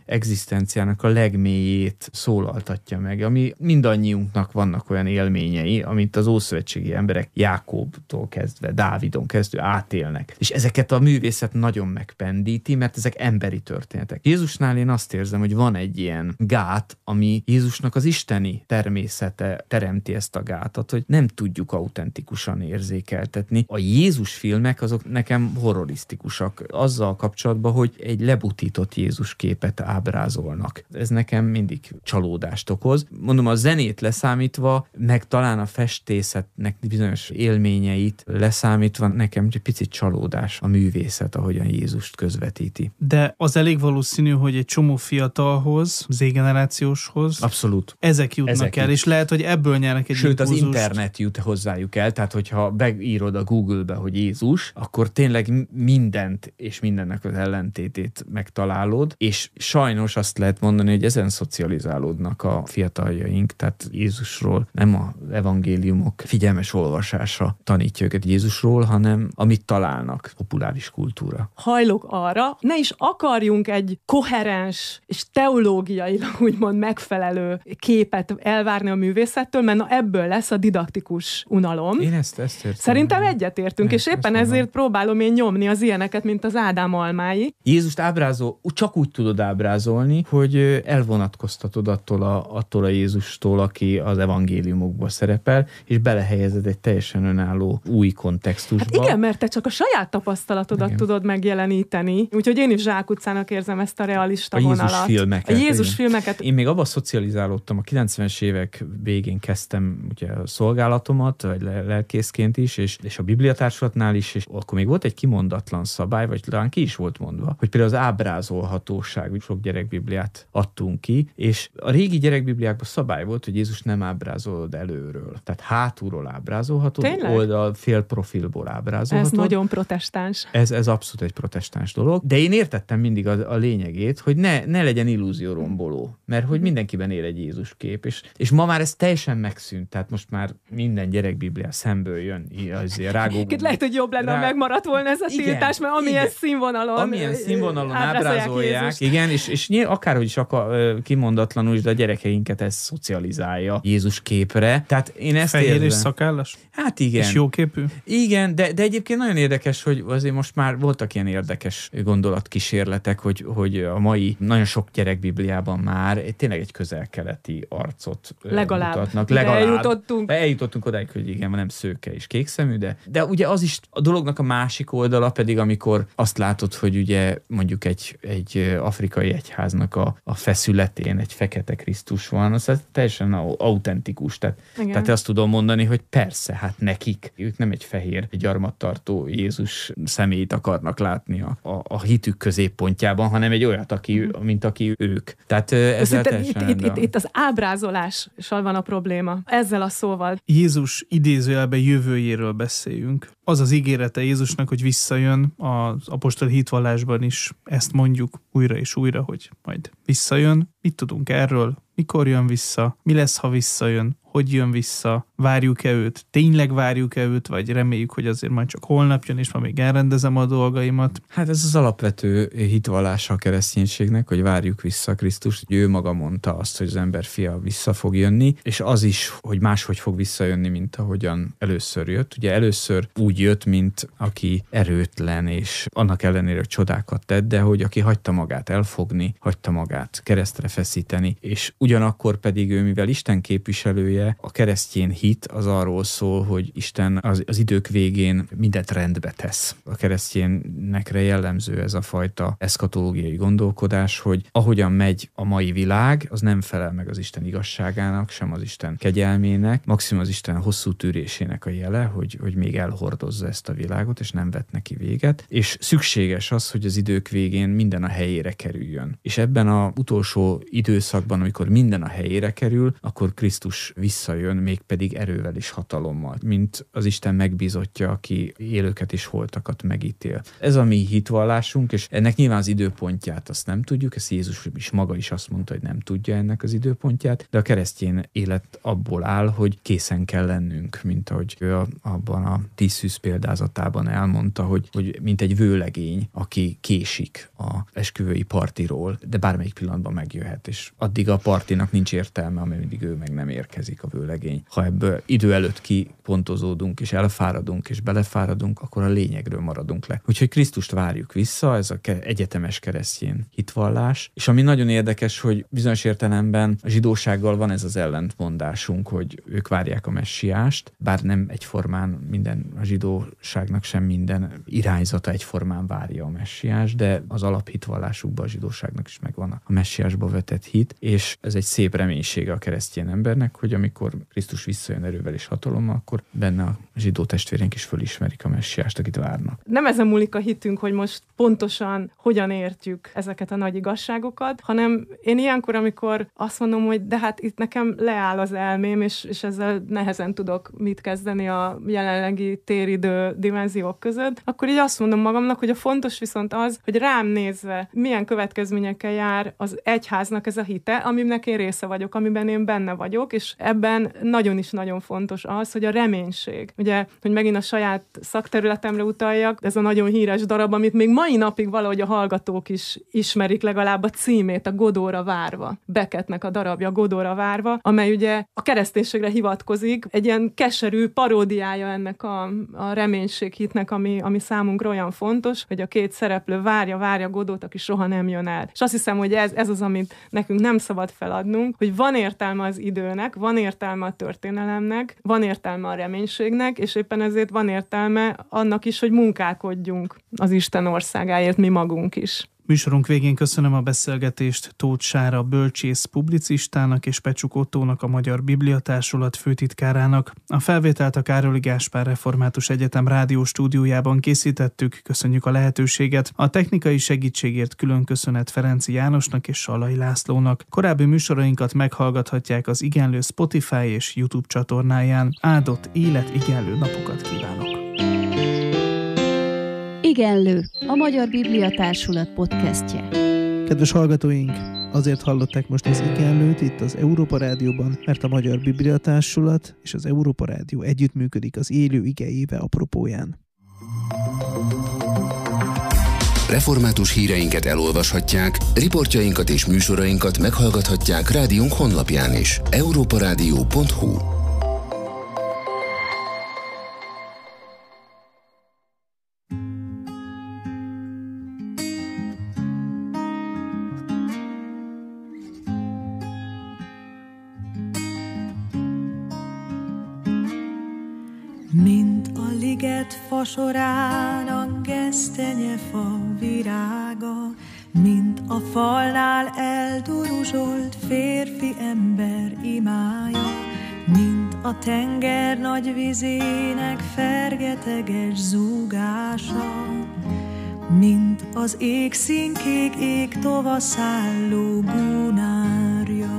egzisztenciának a legmélyét szólaltatja meg, ami mindannyiunknak vannak olyan élményei, amit az ószövetségi emberek Jákóbtól kezdve, Dávidon kezdve átélnek. És ezeket a művészet nagyon megpendíti, mert ezek emberi történetek. Jézusnál én azt érzem, hogy van egy ilyen gát, ami Jézusnak az isteni természete teremti ezt a gátat, hogy nem tudjuk autentikusan érzékeltetni. A Jézus filmek azok nekem horrorisztikusak azzal kapcsolatban, hogy egy lebutított Jézus képet ábrázolnak. Ez nekem mindig csalódást okoz. Mondom, a zenét leszámítva, meg talán a festészetnek bizonyos élményeit leszámítva, nekem egy picit csalódás a művészet, ahogyan Jézust közvetíti. De az elég valószínű, hogy egy csomó fiatalhoz, Z-generációshoz abszolút. Ezek jutnak ezek el, jut. És lehet, hogy ebből nyernek egy Sőt, impulzust. az internet jut hozzájuk el, tehát hogyha beírod a Google-be, hogy Jézus, akkor tényleg mindent és mindennek az ellentétét megtalálod, és sajnos azt lehet mondani, hogy ezen szocializálódnak a fiataljaink, tehát Jézusról nem az evangéliumok figyelmes olvasása tanítja őket Jézusról, hanem amit találnak, populáris kultúra. Hajlok arra, ne is akarjunk egy koherens és teológiailag úgymond megfelelő képet elvárni a művészettől, mert na ebből lesz a didaktikus unalom. Én ezt, ezt értem. Szerintem egyetértünk, Én és éppen ezt ezért próbálom én nyomni az ilyeneket, mint az Ádám almái. Jézust ábrázol, csak úgy tudod ábrázolni, hogy elvonatkoztatod attól a, attól a Jézustól, aki az evangéliumokban szerepel, és belehelyezed egy teljesen önálló új kontextusba. Hát igen, mert te csak a saját tapasztalatodat igen. tudod megjeleníteni. Úgyhogy én is zsákutcának érzem ezt a realista a vonalat. Jézus filmeket. A Jézus igen. filmeket. Én még abban szocializálódtam, a kilencvenes évek végén kezdtem ugye a szolgálatomat, vagy lelkészként is, és, és a bibliatársulatnál is, és akkor még volt egy kimondatlan szabály, vagy talán ki is volt mondva, hogy például az ábrázolhatóság, sok gyerekbibliát adtunk ki, és a régi gyerekbibliákban szabály volt, hogy Jézus nem ábrázolod előről. Tehát hátulról ábrázolhatod, tényleg? oldal fél profilból ábrázolhatod. Ez nagyon protestáns. Ez, ez abszolút egy protestáns dolog, de én értettem mindig a, a lényegét, hogy ne, ne legyen illúzióromboló, mert hogy mindenkiben él egy Jézus kép, és, és ma már ez teljesen megszűnt, tehát most már minden gyerekbiblia szemből jön. Azért rágó... Lehet, hogy jobb lenne, rá... megmaradt volna ez a igen, tiltás, mert amilyen igen. színvonalon amilyen színvonalon ábrázolják, ábrázolják igen, és, és nyilván, akárhogy is akar, kimondatlanul is, de a gyerekeinket ez szocializálja Jézus képre. Tehát én ezt Fehér érzem. és szakállas? Hát igen. És jóképű? Igen, de, de egyébként nagyon érdekes, hogy azért most már voltak ilyen érdekes gondolatkísérletek, hogy, hogy a mai nagyon sok gyerekbibliában már tényleg egy közel-keleti arcot legalább. mutatnak. Legalább. Eljutottunk. Eljutottunk odáig, hogy igen, nem szőke és kékszemű, de, de ugye az is a dolognak a másik oldala pedig, amikor azt látod, hogy ugye mondjuk egy, egy afrikai egyháznak a, a feszületén egy fekete Krisztus van, az teljesen autentikus. Tehát, tehát azt tudom mondani, hogy persze, hát nekik, ők nem egy fehér, egy gyarmattartó Jézus személyt akarnak látni a, a, a hitük középpontjában, hanem egy olyat, aki, mint aki ők. Tehát ezzel teljesen... Itt, itt, itt az ábrázolással van a probléma. Ezzel a szóval. Jézus idézőjelben jövőjéről beszéljünk. Az az ígérete Jézusnak, hogy visszajön, az apostoli hitvallásban is ezt mondjuk újra és újra, hogy majd visszajön. Mit tudunk erről? Mikor jön vissza? Mi lesz, ha visszajön? Hogy jön vissza? Várjuk-e őt? Tényleg várjuk-e őt? Vagy reméljük, hogy azért majd csak holnap jön, és ma még elrendezem a dolgaimat? Hát ez az alapvető hitvallása a kereszténységnek, hogy várjuk vissza Krisztust. Ő maga mondta azt, hogy az ember fia vissza fog jönni, és az is, hogy máshogy fog visszajönni, mint ahogyan először jött. Ugye először úgy jött, mint aki erőtlen, és annak ellenére, hogy csodákat tett, de hogy aki hagyta magát elfogni, hagyta magát keresztre feszíteni, és ugyanakkor pedig ő, mivel Isten képviselője, a keresztény hit az arról szól, hogy Isten az, az idők végén mindent rendbe tesz. A keresztényekre jellemző ez a fajta eszkatológiai gondolkodás, hogy ahogyan megy a mai világ, az nem felel meg az Isten igazságának, sem az Isten kegyelmének, maximum az Isten hosszú tűrésének a jele, hogy, hogy még elhordozza ezt a világot, és nem vet neki véget. És szükséges az, hogy az idők végén minden a helyére kerüljön. És ebben az utolsó időszakban, amikor minden a helyére kerül, akkor Krisztus visszajön, mégpedig erővel és hatalommal, mint az Isten megbízottja, aki élőket és holtakat megítél. Ez a mi hitvallásunk, és ennek nyilván az időpontját azt nem tudjuk, ezt Jézus is maga is azt mondta, hogy nem tudja ennek az időpontját, de a keresztény élet abból áll, hogy készen kell lennünk, mint ahogy ő abban a tíz szűz példázatában elmondta, hogy, hogy mint egy vőlegény, aki késik a esküvői partiról, de bármelyik pillanatban megjöhet, és addig a partinak nincs értelme, ameddig ő meg nem érkezik, a vőlegény. Ha ebből idő előtt kipontozódunk, és elfáradunk, és belefáradunk, akkor a lényegről maradunk le. Úgyhogy Krisztust várjuk vissza, ez a egyetemes keresztény hitvallás, és ami nagyon érdekes, hogy bizonyos értelemben a zsidósággal van ez az ellentmondásunk, hogy ők várják a messiást, bár nem egyformán minden, a zsidóságnak sem minden irányzata egyformán várja a messiást, de az alaphitvallásukban a zsidóságnak is megvan a messiásba vetett hit, és ez egy szép reménysége a keresztény embernek, hogy amikor Krisztus visszajön erővel és hatalommal, akkor benne a zsidó testvéreink is fölismerik a messiást, akit várnak. Nem ezen múlik a hitünk, hogy most pontosan hogyan értjük ezeket a nagy igazságokat, hanem én ilyenkor, amikor azt mondom, hogy de hát itt nekem leáll az elmém, és, és ezzel nehezen tudok mit kezdeni a jelenlegi téridő dimenziók között, akkor így azt mondom magamnak, hogy a fontos viszont az, hogy rám nézve milyen következményekkel jár az egyháznak ez a hite, aminek én része vagyok, amiben én benne vagyok, és ebben nagyon is nagyon fontos az, hogy a reménység. Ugye, hogy megint a saját szakterületemre utaljak, ez a nagyon híres darab, amit még mai napig valahogy a hallgatók is ismerik, legalább a címét, a Godóra várva. Becketnek a darabja, Godóra várva, amely ugye a kereszténységre hivatkozik, egy ilyen keserű paródiája ennek a, a reménységhitnek, ami, ami számunkra olyan fontos, hogy a két szereplő várja, várja Godót, aki soha nem jön el. És azt hiszem, hogy ez, ez az, amit nekünk nem szabad feladnunk, hogy van értelme az időnek, van értelme a történelemnek, van értelme a reménységnek, és éppen ezért van értelme annak is, hogy munkálkodjunk az Isten országáért mi magunk is. Műsorunk végén köszönöm a beszélgetést Tóth Sára bölcsész publicistának és Pecsuk Ottónak, a Magyar Bibliatársulat főtitkárának. A felvételt a Károli Gáspár Református Egyetem rádió stúdiójában készítettük, köszönjük a lehetőséget. A technikai segítségért külön köszönet Ferenci Jánosnak és Sallai Lászlónak. Korábbi műsorainkat meghallgathatják az Igenlő Spotify és YouTube csatornáján. Áldott élet, igenlő napokat kívánok! Igenlő, a Magyar Bibliatársulat podcastje. Kedves hallgatóink, azért hallották most az Igenlőt itt az Európa Rádióban, mert a Magyar Bibliatársulat és az Európa Rádió együttműködik az élő ige éve apropóján. Református híreinket elolvashatják, riportjainkat és műsorainkat meghallgathatják rádiónk honlapján is. európa rádió pont hu. Mint a liget fasorán a gesztenyefa virága, mint a falnál elduruzsolt férfi ember imája, mint a tenger nagy vizének fergeteges zúgása, mint az égszínkék ég tovaszálló gúnárja.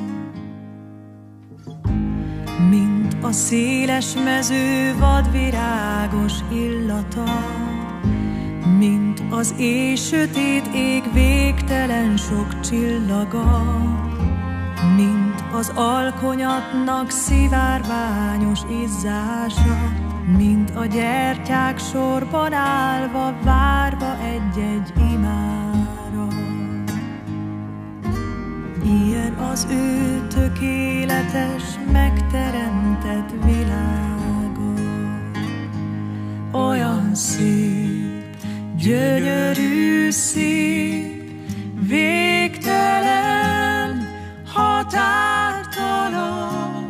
Mint a széles mező vadvirágos illata, mint az éj sötét ég végtelen sok csillaga, mint az alkonyatnak szivárványos izzása, mint a gyertyák sorban állva várva egy-egy imára. Ilyen az ő tökéletes, megteremtett világa. Olyan szép, gyönyörű szép, végtelen, határtalan,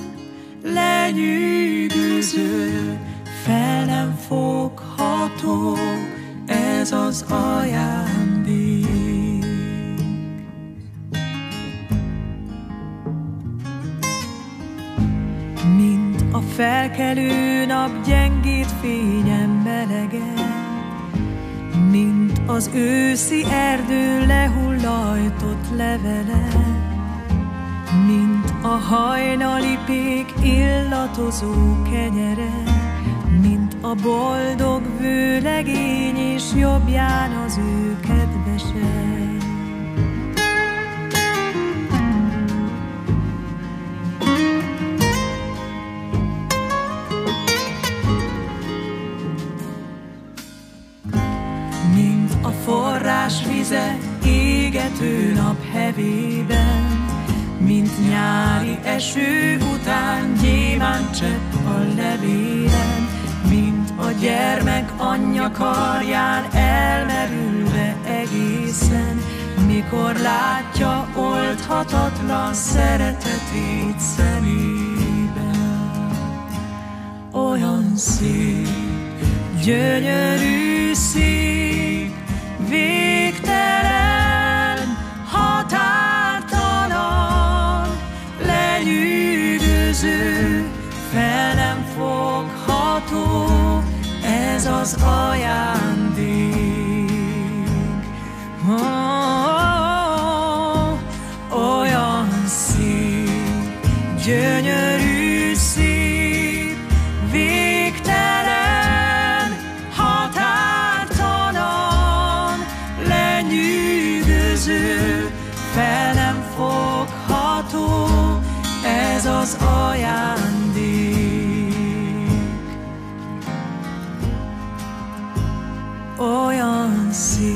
lenyűgöző, fel nem fogható, ez az ajándék. Mint a felkelő nap gyengít fényen melegen, mint az őszi erdő lehullajtott levele, mint a hajnali pék illatozó kenyere, mint a boldog vőlegény, és jobbján az ő kedvese. Mint a forrás vize égető nap hevében, mint nyári eső után gyémántcsepp a levélen, mint a gyermek anyja karján elmerülve egészen, mikor látja oldhatatlan szeretetét szemében. Olyan szép, gyönyörű, szép, végtelen, határtalan, lenyűgöző, fel nem fogható, ez az ajándék. Oh, oh, oh, olyan szép, gyönyörű, szép, végtelen, határtalan, lenyűgöző, fel nem fogható, ez az ajándék. Olyan szép.